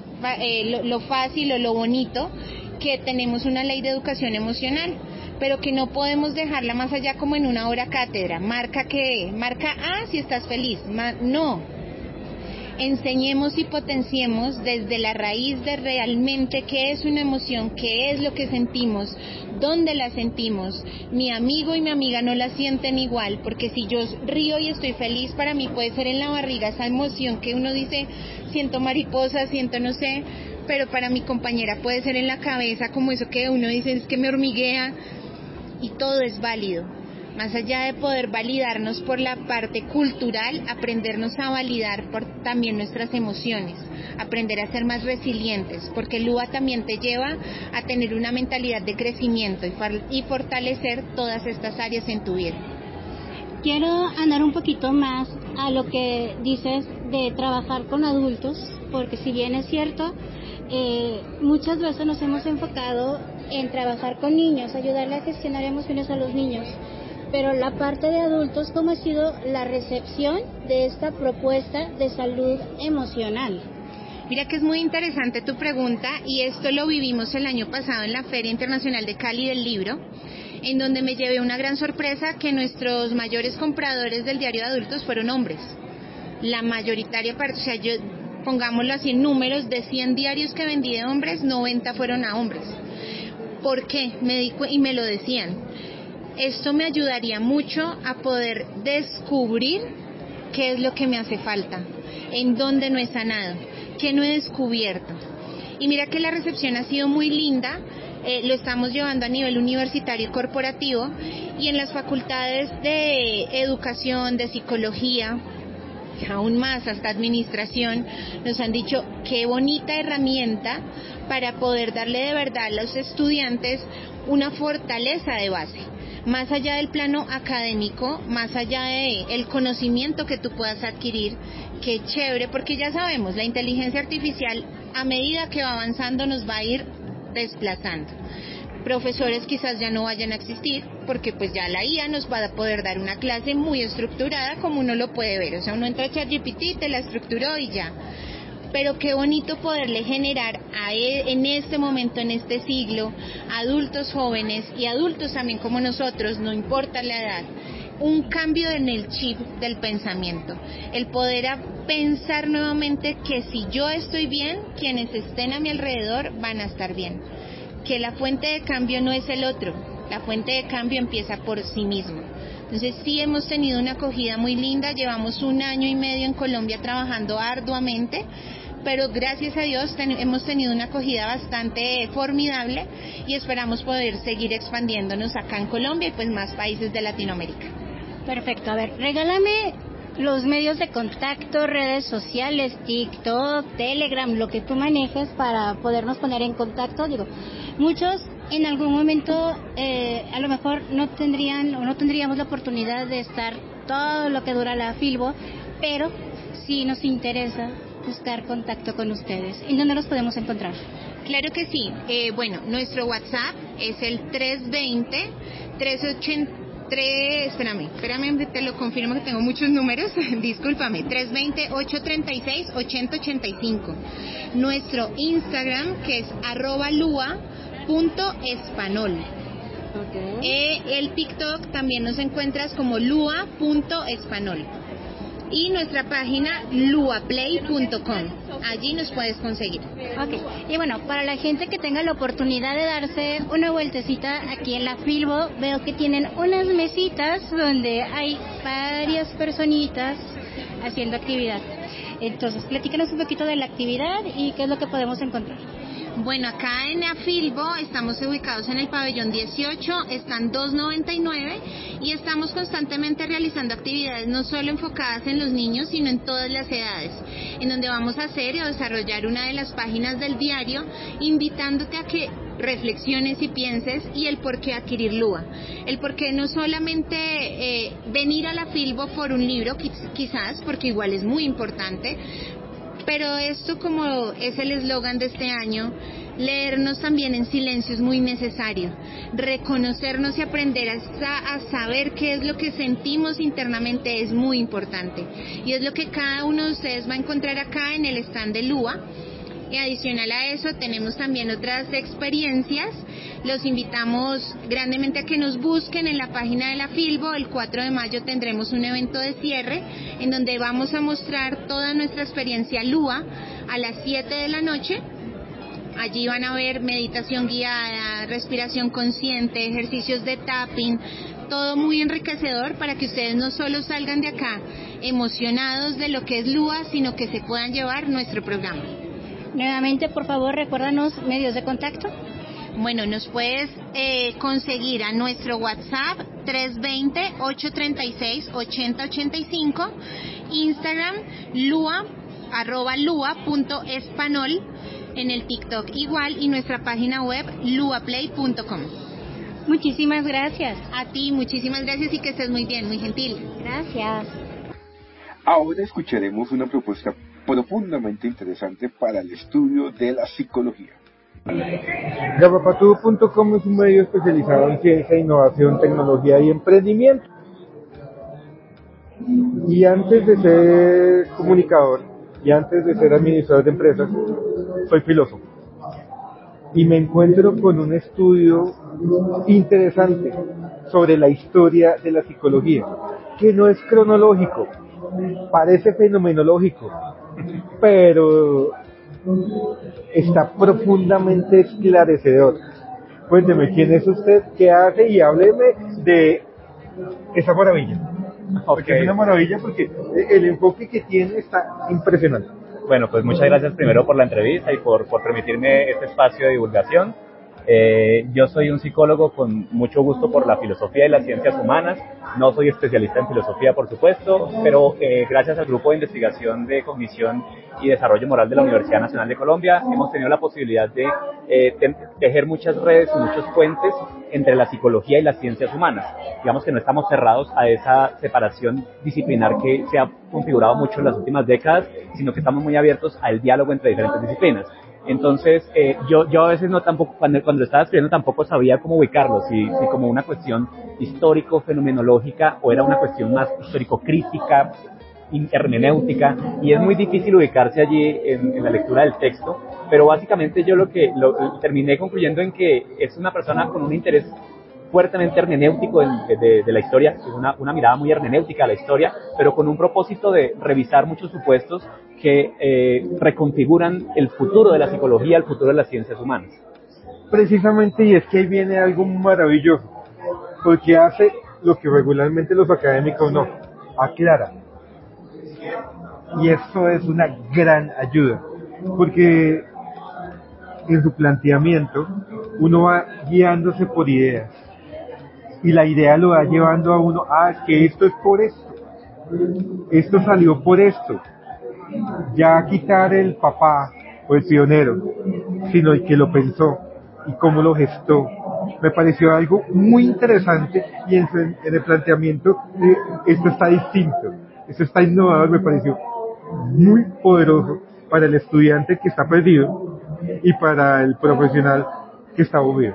lo fácil o lo bonito, que tenemos una ley de educación emocional, pero que no podemos dejarla más allá como en una hora cátedra, marca A si estás feliz, no. Enseñemos y potenciemos desde la raíz de realmente qué es una emoción, qué es lo que sentimos, dónde la sentimos. Mi amigo y mi amiga no la sienten igual, porque si yo río y estoy feliz, para mí puede ser en la barriga esa emoción que uno dice, siento mariposa, siento no sé, pero para mi compañera puede ser en la cabeza, como eso que uno dice, es que me hormiguea, y todo es válido. Más allá de poder validarnos por la parte cultural, aprendernos a validar por también nuestras emociones, aprender a ser más resilientes, porque el LUA también te lleva a tener una mentalidad de crecimiento y fortalecer todas estas áreas en tu vida.
Quiero andar un poquito más a lo que dices de trabajar con adultos, porque si bien es cierto, muchas veces nos hemos enfocado en trabajar con niños, ayudarle a gestionar emociones a los niños, pero la parte de adultos, ¿cómo ha sido la recepción de esta propuesta de salud emocional?
Mira que es muy interesante tu pregunta, y esto lo vivimos el año pasado en la Feria Internacional de Cali del Libro, en donde me llevé una gran sorpresa, que nuestros mayores compradores del diario de adultos fueron hombres. La mayoritaria parte, o sea, pongámoslo así en números, de 100 diarios que vendí de hombres, 90 fueron a hombres. ¿Por qué? Y me lo decían. Esto me ayudaría mucho a poder descubrir qué es lo que me hace falta, en dónde no he sanado, qué no he descubierto. Y mira que la recepción ha sido muy linda, lo estamos llevando a nivel universitario y corporativo, y en las facultades de educación, de psicología, aún más hasta administración, nos han dicho qué bonita herramienta para poder darle de verdad a los estudiantes una fortaleza de base. Más allá del plano académico, más allá del conocimiento que tú puedas adquirir, qué chévere, porque ya sabemos, la inteligencia artificial a medida que va avanzando nos va a ir desplazando. Profesores quizás ya no vayan a existir, porque pues ya la IA nos va a poder dar una clase muy estructurada como uno lo puede ver, o sea, uno entra a ChatGPT, te la estructuró y ya. Pero qué bonito poderle generar en este momento, en este siglo, adultos jóvenes y adultos también como nosotros, no importa la edad, un cambio en el chip del pensamiento, el poder pensar nuevamente que si yo estoy bien, quienes estén a mi alrededor van a estar bien, que la fuente de cambio no es el otro, la fuente de cambio empieza por sí mismo. Entonces sí hemos tenido una acogida muy linda, llevamos 1 año y medio en Colombia trabajando arduamente, pero gracias a Dios hemos tenido una acogida bastante formidable y esperamos poder seguir expandiéndonos acá en Colombia y pues más países de Latinoamérica.
Perfecto, a ver, regálame los medios de contacto, redes sociales, TikTok, Telegram, lo que tú manejes para podernos poner en contacto. Digo, muchos en algún momento a lo mejor no tendríamos la oportunidad de estar todo lo que dura la Filbo, pero sí nos interesa buscar contacto con ustedes. ¿En dónde los podemos encontrar?
Claro que sí. Bueno, nuestro WhatsApp es el 320-380... te lo confirmo que tengo muchos números, discúlpame, 320-836-8085. Nuestro Instagram, que es @lua.espanol. Okay. El TikTok también nos encuentras como lua.espanol. Y nuestra página luaplay.com, allí nos puedes conseguir.
Okay. Y bueno, para la gente que tenga la oportunidad de darse una vueltecita aquí en la Filbo, veo que tienen unas mesitas donde hay varias personitas haciendo actividad. Entonces, platícanos un poquito de la actividad y qué es lo que podemos encontrar.
Bueno, acá en Afilbo estamos ubicados en el pabellón 18, están 299 y estamos constantemente realizando actividades no solo enfocadas en los niños, sino en todas las edades, en donde vamos a hacer y a desarrollar una de las páginas del diario, invitándote a que reflexiones y pienses y el por qué adquirir Lua. El por qué no solamente venir a la Afilbo por un libro, quizás, porque igual es muy importante, pero esto, como es el eslogan de este año, leernos también en silencio es muy necesario. Reconocernos y aprender a saber qué es lo que sentimos internamente es muy importante. Y es lo que cada uno de ustedes va a encontrar acá en el stand de Lua. Y adicional a eso tenemos también otras experiencias. Los invitamos grandemente a que nos busquen en la página de la Afilbo. El 4 de mayo tendremos un evento de cierre en donde vamos a mostrar toda nuestra experiencia Lua a las 7 de la noche. Allí van a ver meditación guiada, respiración consciente, ejercicios de tapping, todo muy enriquecedor para que ustedes no solo salgan de acá emocionados de lo que es Lua, sino que se puedan llevar nuestro programa.
Nuevamente, por favor, recuérdanos medios de contacto.
Bueno, nos puedes conseguir a nuestro WhatsApp 320-836-8085, Instagram lua, @lua.espanol, en el TikTok igual, y nuestra página web luaplay.com.
Muchísimas gracias.
A ti, muchísimas gracias y que estés muy bien, muy gentil.
Gracias.
Ahora escucharemos una propuesta profundamente interesante para el estudio de la psicología.
Garrapatudo.com es un medio especializado en ciencia, innovación, tecnología y emprendimiento. Y antes de ser comunicador y antes de ser administrador de empresas, soy filósofo. Y me encuentro con un estudio interesante sobre la historia de la psicología, que no es cronológico, parece fenomenológico, pero está profundamente esclarecedor. Cuénteme, ¿quién es usted? ¿Qué hace? Y hábleme de esa maravilla. Porque es una maravilla, porque el enfoque que tiene está impresionante.
Bueno, pues muchas gracias primero por la entrevista y por permitirme este espacio de divulgación. Yo soy un psicólogo con mucho gusto por la filosofía y las ciencias humanas. No soy especialista en filosofía, por supuesto, pero gracias al Grupo de Investigación de Cognición y Desarrollo Moral de la Universidad Nacional de Colombia hemos tenido la posibilidad de tejer muchas redes y muchos puentes entre la psicología y las ciencias humanas. Digamos que no estamos cerrados a esa separación disciplinar que se ha configurado mucho en las últimas décadas, sino que estamos muy abiertos al diálogo entre diferentes disciplinas. Entonces, yo a veces no tampoco, cuando lo estaba escribiendo tampoco sabía cómo ubicarlo, si como una cuestión histórico-fenomenológica o era una cuestión más histórico-crítica, hermenéutica, y es muy difícil ubicarse allí en la lectura del texto, pero básicamente yo lo terminé concluyendo en que es una persona con un interés fuertemente hermenéutico de la historia, una mirada muy hermenéutica a la historia, pero con un propósito de revisar muchos supuestos que reconfiguran el futuro de la psicología, el futuro de las ciencias humanas.
Precisamente, y es que ahí viene algo maravilloso, porque hace lo que regularmente los académicos no, aclara. Y eso es una gran ayuda, porque en su planteamiento uno va guiándose por ideas, y la idea lo va llevando a uno, es que esto es por esto salió por esto. Ya quitar el papá o el pionero, sino el que lo pensó y cómo lo gestó, me pareció algo muy interesante, y en el planteamiento esto está distinto, esto está innovador, me pareció muy poderoso para el estudiante que está perdido y para el profesional que está movido.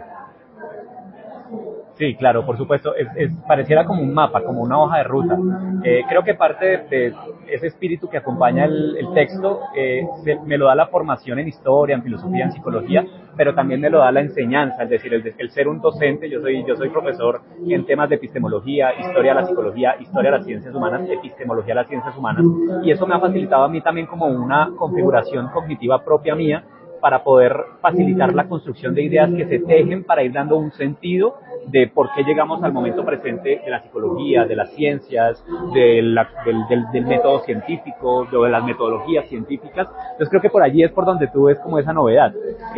Sí, claro, por supuesto, pareciera como un mapa, como una hoja de ruta. Creo que parte de ese espíritu que acompaña el texto me lo da la formación en historia, en filosofía, en psicología, pero también me lo da la enseñanza, es decir, el ser un docente. Yo soy profesor en temas de epistemología, historia de la psicología, historia de las ciencias humanas, epistemología de las ciencias humanas, y eso me ha facilitado a mí también como una configuración cognitiva propia mía, para poder facilitar la construcción de ideas que se tejen para ir dando un sentido de por qué llegamos al momento presente de la psicología, de las ciencias, del método científico, de las metodologías científicas. Entonces creo que por allí es por donde tú ves como esa novedad.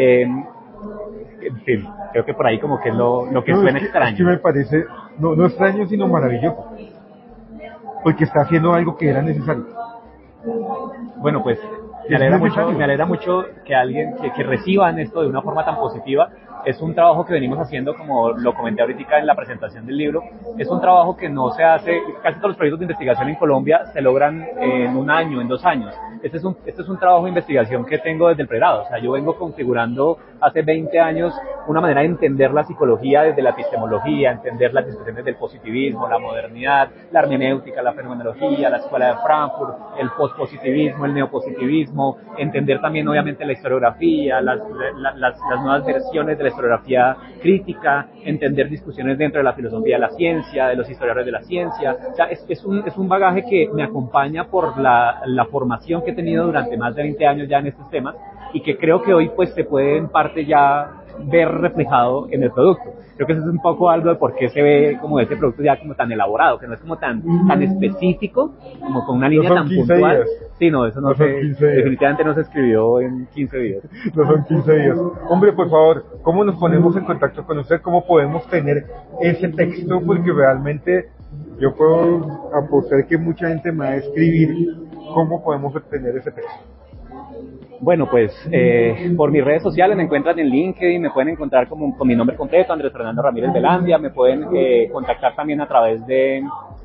En fin, creo que por ahí como que es lo que
no,
suena
es que,
extraño.
Es que me parece, no extraño, sino maravilloso. Porque está haciendo algo que era necesario.
Bueno, pues me alegra mucho que alguien que reciban esto de una forma tan positiva. Es un trabajo que venimos haciendo, como lo comenté ahorita en la presentación del libro. Es un trabajo que no se hace, casi todos los proyectos de investigación en Colombia se logran en un año, en 2 años. Este es un trabajo de investigación que tengo desde el pregrado. O sea, yo vengo configurando hace 20 años una manera de entender la psicología desde la epistemología, entender las discusiones del positivismo, la modernidad, la hermenéutica, la fenomenología, la escuela de Frankfurt, el pospositivismo, el neopositivismo, entender también obviamente la historiografía, las nuevas versiones de la historiografía crítica, entender discusiones dentro de la filosofía de la ciencia, de los historiadores de la ciencia. O sea, es un bagaje que me acompaña por la formación que he tenido durante más de 20 años ya en estos temas, y que creo que hoy pues se puede en parte ya ver reflejado en el producto. Creo que eso es un poco algo de por qué se ve como ese producto ya como tan elaborado, que no es como tan específico, como con una línea tan puntual.
Días.
Sí, no, eso definitivamente no se escribió en 15 días.
No son 15 días. Hombre, por favor, ¿cómo nos ponemos en contacto con usted? ¿Cómo podemos tener ese texto? Porque realmente yo puedo apostar que mucha gente me va a escribir. ¿Cómo podemos obtener ese texto?
Bueno, pues por mis redes sociales me encuentran en LinkedIn, me pueden encontrar con mi nombre completo, Andrés Fernando Ramírez Velandia, me pueden contactar también a través de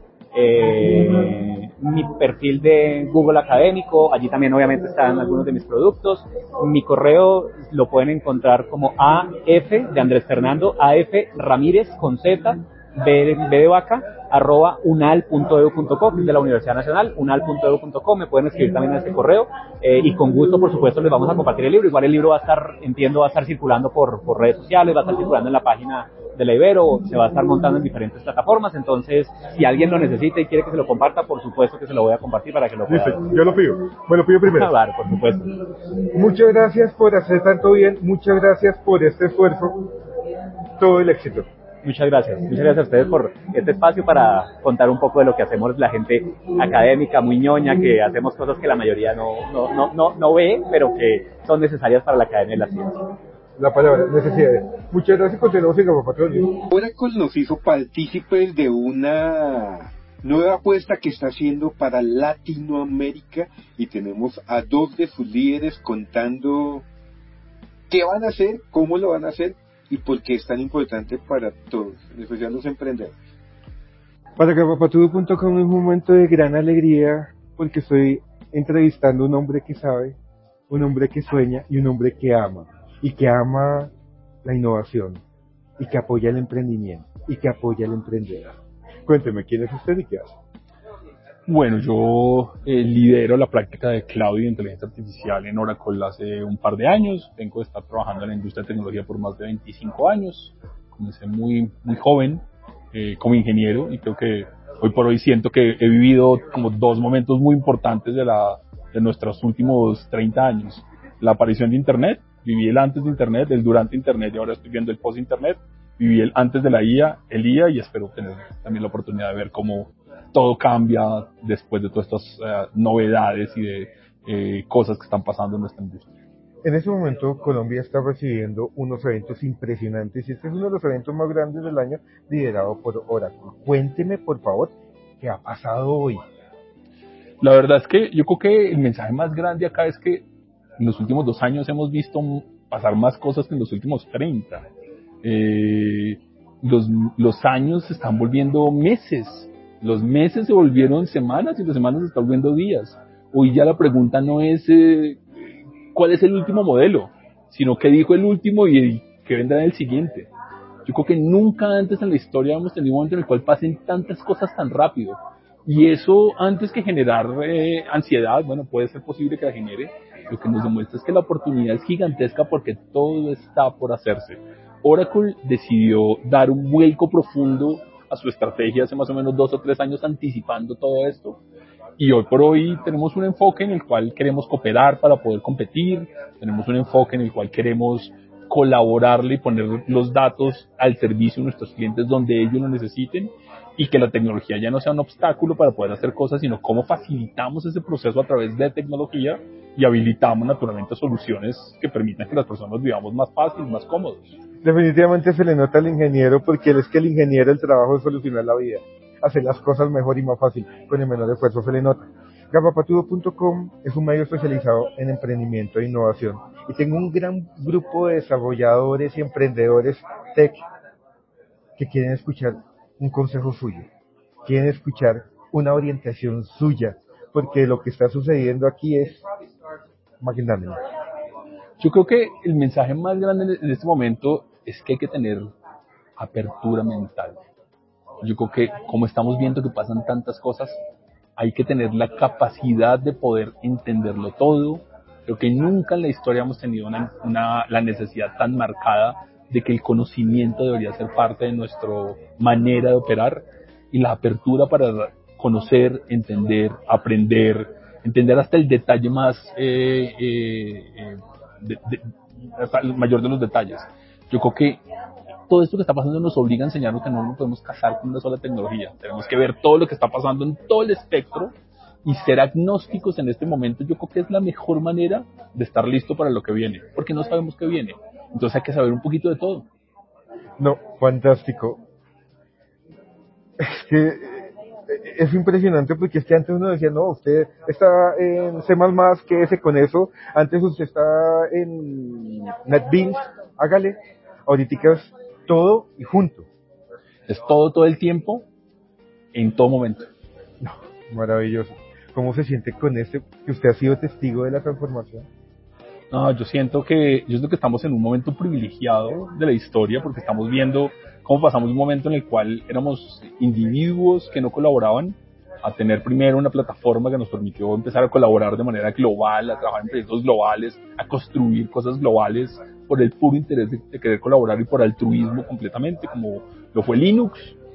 mi perfil de Google Académico. Allí también obviamente están algunos de mis productos. Mi correo lo pueden encontrar como AF de Andrés Fernando, AF Ramírez con Z, B de vaca, @unal.edu.co, que es de la Universidad Nacional, unal.edu.co. Me pueden escribir también a ese correo, y con gusto, por supuesto, les vamos a compartir el libro. Igual el libro va a estar circulando por redes sociales, va a estar circulando en la página de la Ibero, se va a estar montando en diferentes plataformas. Entonces, si alguien lo necesita y quiere que se lo comparta, por supuesto que se lo voy a compartir para que lo pueda.
Yo lo pido. Me lo pido primero.
Claro, por supuesto.
Muchas gracias por hacer tanto bien. Muchas gracias por este esfuerzo. Todo el éxito.
Muchas gracias a ustedes por este espacio para contar un poco de lo que hacemos la gente académica, muy ñoña, que hacemos cosas que la mayoría no ve, pero que son necesarias para la Academia de la Ciencia.
La palabra, necesidades. Muchas gracias, continuamos en Gama Patrón.
Oracle nos hizo partícipes de una nueva apuesta que está haciendo para Latinoamérica, y tenemos a 2 de sus líderes contando qué van a hacer, cómo lo van a hacer y por qué es tan importante para todos, en especial los emprendedores.
Para Gapapatudo.com es un momento de gran alegría, porque estoy entrevistando a un hombre que sabe, un hombre que sueña y un hombre que ama la innovación, y que apoya el emprendimiento, y que apoya el emprendedor. Cuénteme, ¿quién es usted y qué hace?
Bueno, yo lidero la práctica de cloud y de inteligencia artificial en Oracle hace un par de años. Vengo de estar trabajando en la industria de tecnología por más de 25 años. Comencé muy joven como ingeniero, y creo que hoy por hoy siento que he vivido como 2 momentos muy importantes de nuestros últimos 30 años. La aparición de Internet, viví el antes de Internet, el durante Internet, y ahora estoy viendo el post-Internet. Viví el antes de la IA, el IA, y espero tener también la oportunidad de ver cómo todo cambia después de todas estas novedades y de cosas que están pasando en nuestra industria.
En ese momento Colombia está recibiendo unos eventos impresionantes, y este es uno de los eventos más grandes del año, liderado por Oracle. Cuénteme, por favor, qué ha pasado hoy.
La verdad es que yo creo que el mensaje más grande acá es que en los últimos 2 años hemos visto pasar más cosas que en los últimos 30. Los años se están volviendo meses. Los meses se volvieron semanas, y las semanas se están volviendo días. Hoy ya la pregunta no es cuál es el último modelo, sino qué dijo el último y qué vendrá en el siguiente. Yo creo que nunca antes en la historia hemos tenido un momento en el cual pasen tantas cosas tan rápido. Y eso, antes que generar ansiedad, bueno, puede ser posible que la genere, lo que nos demuestra es que la oportunidad es gigantesca, porque todo está por hacerse. Oracle decidió dar un vuelco profundo a su estrategia hace más o menos 2 o 3 años, anticipando todo esto, Y hoy por hoy tenemos un enfoque en el cual queremos cooperar para poder competir, tenemos un enfoque en el cual queremos colaborarle y poner los datos al servicio de nuestros clientes donde ellos lo necesiten, y que la tecnología ya no sea un obstáculo para poder hacer cosas, sino cómo facilitamos ese proceso a través de tecnología y habilitamos naturalmente soluciones que permitan que las personas vivamos más fácil, más cómodos.
Definitivamente se le nota al ingeniero, porque es que el ingeniero, el trabajo es solucionar la vida, hacer las cosas mejor y más fácil, con el menor esfuerzo se le nota. Garrapatudo.com es un medio especializado en emprendimiento e innovación, y tengo un gran grupo de desarrolladores y emprendedores tech que quieren escuchar un consejo suyo, quieren escuchar una orientación suya, porque lo que está sucediendo aquí es magnánimo.
Yo creo que el mensaje más grande en este momento es que hay que tener apertura mental. Yo creo que como estamos viendo que pasan tantas cosas, hay que tener la capacidad de poder entenderlo todo. Creo que nunca en la historia hemos tenido la necesidad tan marcada de que el conocimiento debería ser parte de nuestra manera de operar, y la apertura para conocer, entender hasta el detalle más hasta el mayor de los detalles. Yo creo que todo esto que está pasando nos obliga a enseñarnos que no nos podemos casar con una sola tecnología. Tenemos que ver todo lo que está pasando en todo el espectro y ser agnósticos en este momento. Yo creo que es la mejor manera de estar listo para lo que viene, porque no sabemos qué viene. Entonces hay que saber un poquito de todo.
No, fantástico. Es que es impresionante, porque es que antes uno decía, no, usted está en C++, quédese con eso. Antes usted está en NetBeans, hágale. Ahorita es todo y junto.
Es todo el tiempo, en todo momento.
No, maravilloso. ¿Cómo se siente con que usted ha sido testigo de la transformación?
No, yo siento que estamos en un momento privilegiado de la historia, porque estamos viendo cómo pasamos de un momento en el cual éramos individuos que no colaboraban, a tener primero una plataforma que nos permitió empezar a colaborar de manera global, a trabajar en proyectos globales, a construir cosas globales por el puro interés de querer colaborar y por altruismo completamente, como lo fue Linux,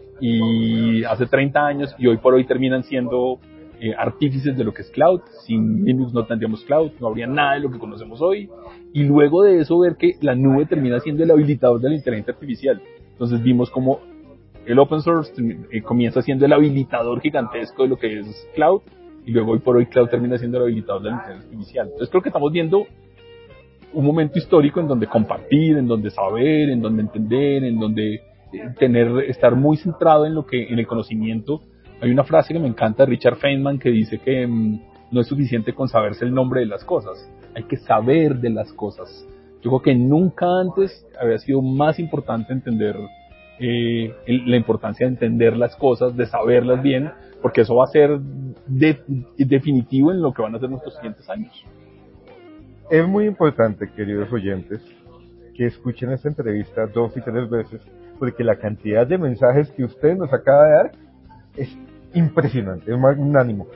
y hace 30 años, y hoy por hoy terminan siendo artífices de lo que es cloud. Sin Linux no tendríamos cloud, no habría nada de lo que conocemos hoy, y luego de eso ver que la nube termina siendo el habilitador de la inteligencia artificial. Entonces vimos como el open source comienza siendo el habilitador gigantesco de lo que es cloud, y luego hoy por hoy cloud termina siendo el habilitador de la inteligencia artificial. Entonces creo que estamos viendo un momento histórico en donde compartir, en donde saber, en donde entender, en donde estar muy centrado en el conocimiento. Hay una frase que me encanta de Richard Feynman que dice que no es suficiente con saberse el nombre de las cosas, hay que saber de las cosas. Yo creo que nunca antes había sido más importante entender la importancia de entender las cosas, de saberlas bien, porque eso va a ser definitivo en lo que van a ser nuestros siguientes años.
Es muy importante, queridos oyentes, que escuchen esta entrevista 2 y 3 veces, porque la cantidad de mensajes que usted nos acaba de dar es impresionante, es magnánimo.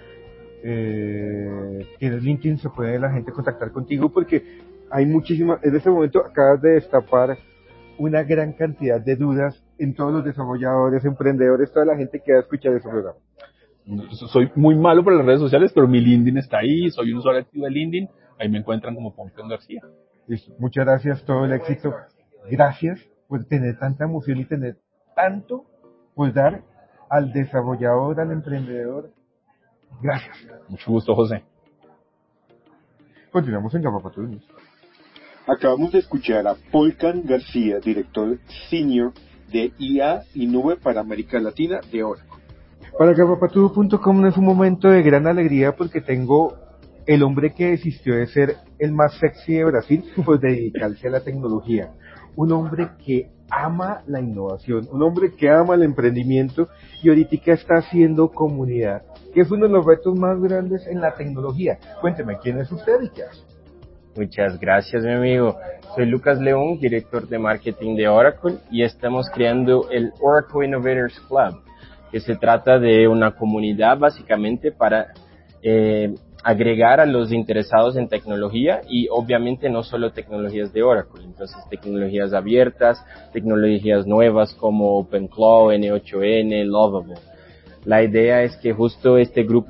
En LinkedIn se puede la gente contactar contigo, porque hay muchísimas, en este momento acabas de destapar una gran cantidad de dudas en todos los desarrolladores, emprendedores, toda la gente que va a escuchar ese programa.
Soy muy malo por las redes sociales, pero mi LinkedIn está ahí, soy un usuario activo de LinkedIn, ahí me encuentran como Pompeo García.
Listo. Muchas gracias, todo el éxito. Gracias por tener tanta emoción y tener tanto por dar al desarrollador, al emprendedor. Gracias.
Mucho gusto, José.
Continuamos en Garrapatudo.
Acabamos de escuchar a Polkan García, director senior de IA y Nube para América Latina de Oracle.
Para Garrapatudo.com es un momento de gran alegría, porque tengo el hombre que desistió de ser el más sexy de Brasil por dedicarse a la tecnología. Un hombre que ama la innovación, un hombre que ama el emprendimiento, y ahorita está haciendo comunidad, que es uno de los retos más grandes en la tecnología. Cuénteme, ¿quién es usted y qué hace?
Muchas gracias, mi amigo. Soy Lucas León, director de marketing de Oracle, y estamos creando el Oracle Innovators Club, que se trata de una comunidad básicamente para agregar a los interesados en tecnología, y obviamente no solo tecnologías de Oracle, entonces tecnologías abiertas, tecnologías nuevas como OpenClaw, N8N, Lovable. La idea es que justo este grupo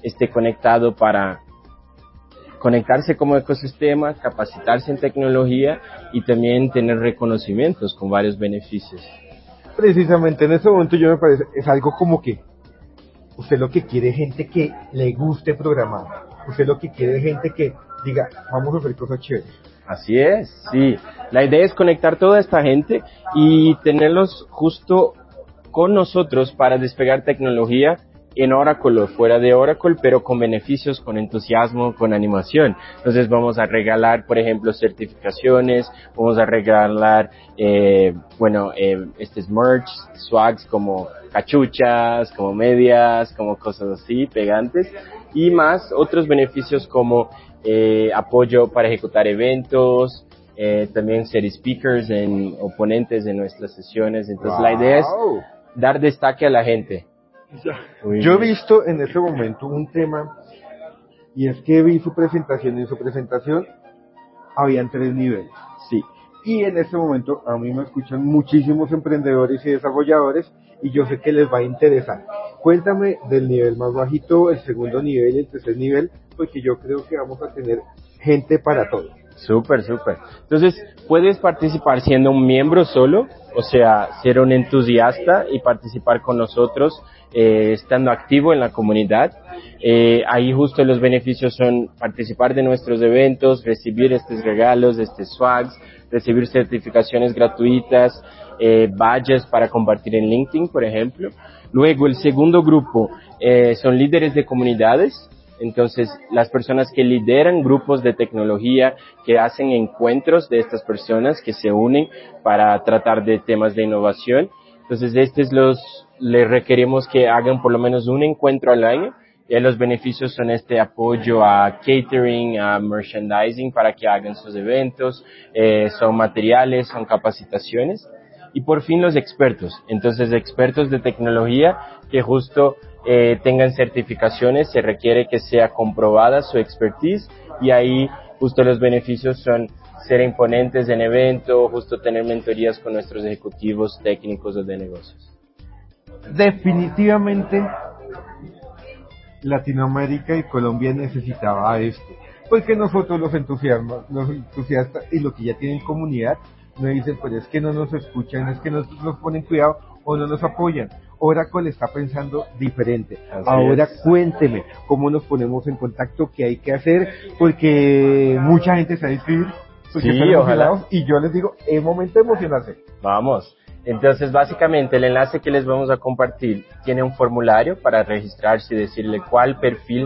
esté conectado para conectarse como ecosistema, capacitarse en tecnología y también tener reconocimientos con varios beneficios.
Precisamente en este momento yo me parece, es algo como que usted lo que quiere es gente que le guste programar, usted lo que quiere es gente que diga, vamos a hacer cosas chéveres.
Así es, sí. La idea es conectar toda esta gente y tenerlos justo con nosotros para despegar tecnología en Oracle o fuera de Oracle, pero con beneficios, con entusiasmo, con animación. Entonces vamos a regalar, por ejemplo, certificaciones, vamos a regalar, merch, swags como cachuchas, como medias, como cosas así, pegantes, y más otros beneficios como apoyo para ejecutar eventos, también ser speakers o ponentes en nuestras sesiones. Entonces la idea es dar destaque a la gente.
Yo he visto en este momento un tema, y es que vi su presentación, y en su presentación habían 3 niveles.
Sí.
Y en este momento a mí me escuchan muchísimos emprendedores y desarrolladores, y yo sé que les va a interesar. Cuéntame del nivel más bajito, el segundo nivel y el tercer nivel, porque yo creo que vamos a tener gente para todo.
Súper. Entonces, puedes participar siendo un miembro solo, o sea, ser un entusiasta y participar con nosotros, estando activo en la comunidad. Ahí justo los beneficios son participar de nuestros eventos, recibir estos regalos, swags, recibir certificaciones gratuitas, badges para compartir en LinkedIn, por ejemplo. Luego, el segundo grupo son líderes de comunidades. Entonces, las personas que lideran grupos de tecnología, que hacen encuentros de estas personas que se unen para tratar de temas de innovación. Entonces, les requerimos que hagan por lo menos un encuentro al año. Y los beneficios son apoyo a catering, a merchandising para que hagan sus eventos, son materiales, son capacitaciones. Y por fin los expertos. Entonces, expertos de tecnología que justo tengan certificaciones, se requiere que sea comprobada su expertise, y ahí justo los beneficios son ser imponentes en evento, justo tener mentorías con nuestros ejecutivos técnicos o de negocios.
Definitivamente Latinoamérica y Colombia necesitaba esto, porque nosotros los entusiastas y los que ya tienen comunidad nos dicen, pero es que no nos escuchan, es que no nos ponen cuidado o no nos apoyan. Oracle está pensando diferente. Ahora cuénteme cómo nos ponemos en contacto, qué hay que hacer, porque mucha gente se va a inscribir, porque están emocionados, y yo les digo, es momento de emocionarse.
Vamos. Entonces, básicamente, el enlace que les vamos a compartir tiene un formulario para registrarse y decirle cuál perfil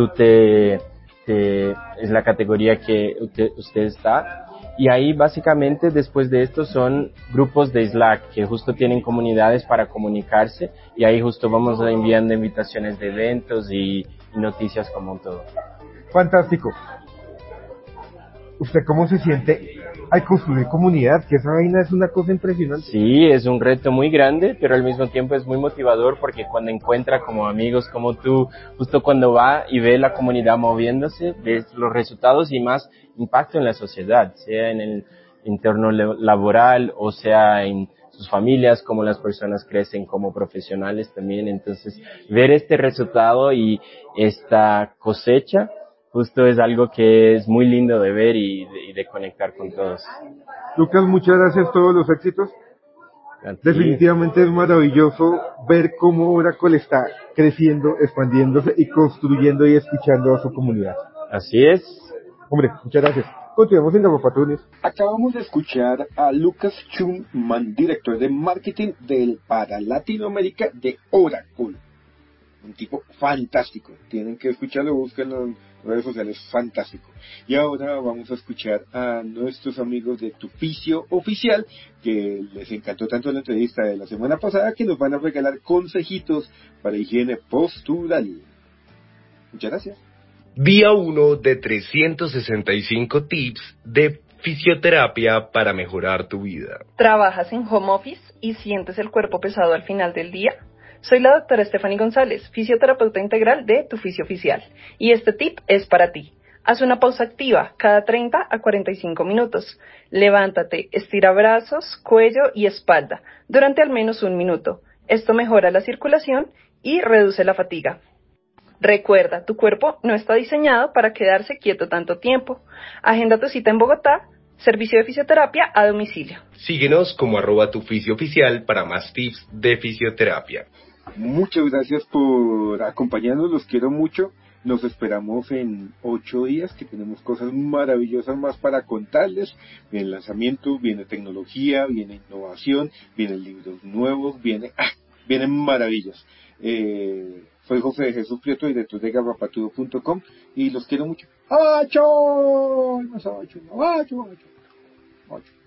es la categoría que usted está. Y ahí, básicamente, después de esto son grupos de Slack que justo tienen comunidades para comunicarse, y ahí justo vamos enviando invitaciones de eventos y noticias como un todo.
Fantástico. ¿Usted cómo se siente al construir comunidad? Que esa vaina es una cosa impresionante.
Sí, es un reto muy grande, pero al mismo tiempo es muy motivador, porque cuando encuentra como amigos como tú, justo cuando va y ve la comunidad moviéndose, ves los resultados y más impacto en la sociedad, sea en el entorno laboral o sea en sus familias, como las personas crecen como profesionales también. Entonces, ver este resultado y esta cosecha justo es algo que es muy lindo de ver y de conectar con todos.
Lucas, muchas gracias, todos los éxitos. Definitivamente es maravilloso ver cómo Oracle está creciendo, expandiéndose y construyendo y escuchando a su comunidad.
Así es.
Hombre, muchas gracias. Continuamos en Garrapatones.
Acabamos de escuchar a Lucas Schumann, director de marketing para Latinoamérica de Oracle. Un tipo fantástico. Tienen que escucharlo, búsquenlo en redes sociales, fantástico. Y ahora vamos a escuchar a nuestros amigos de Tuficio Oficial, que les encantó tanto la entrevista de la semana pasada, que nos van a regalar consejitos para higiene postural. Muchas gracias.
Día 1 de 365 tips de fisioterapia para mejorar tu vida.
¿Trabajas en home office y sientes el cuerpo pesado al final del día? Soy la doctora Stephanie González, fisioterapeuta integral de Tuficio Oficial, y este tip es para ti. Haz una pausa activa cada 30 a 45 minutos. Levántate, estira brazos, cuello y espalda durante al menos 1 minuto. Esto mejora la circulación y reduce la fatiga. Recuerda, tu cuerpo no está diseñado para quedarse quieto tanto tiempo. Agenda tu cita en Bogotá, servicio de fisioterapia a domicilio.
Síguenos como @tufisiooficial para más tips de fisioterapia.
Muchas gracias por acompañarnos, los quiero mucho. Nos esperamos en 8 días, que tenemos cosas maravillosas más para contarles. Viene lanzamiento, viene tecnología, viene innovación, vienen libros nuevos, vienen maravillas. Soy José de Jesús Prieto, director de garrapatudo.com, y los quiero mucho. ¡Ocho! No, 8, no, 8.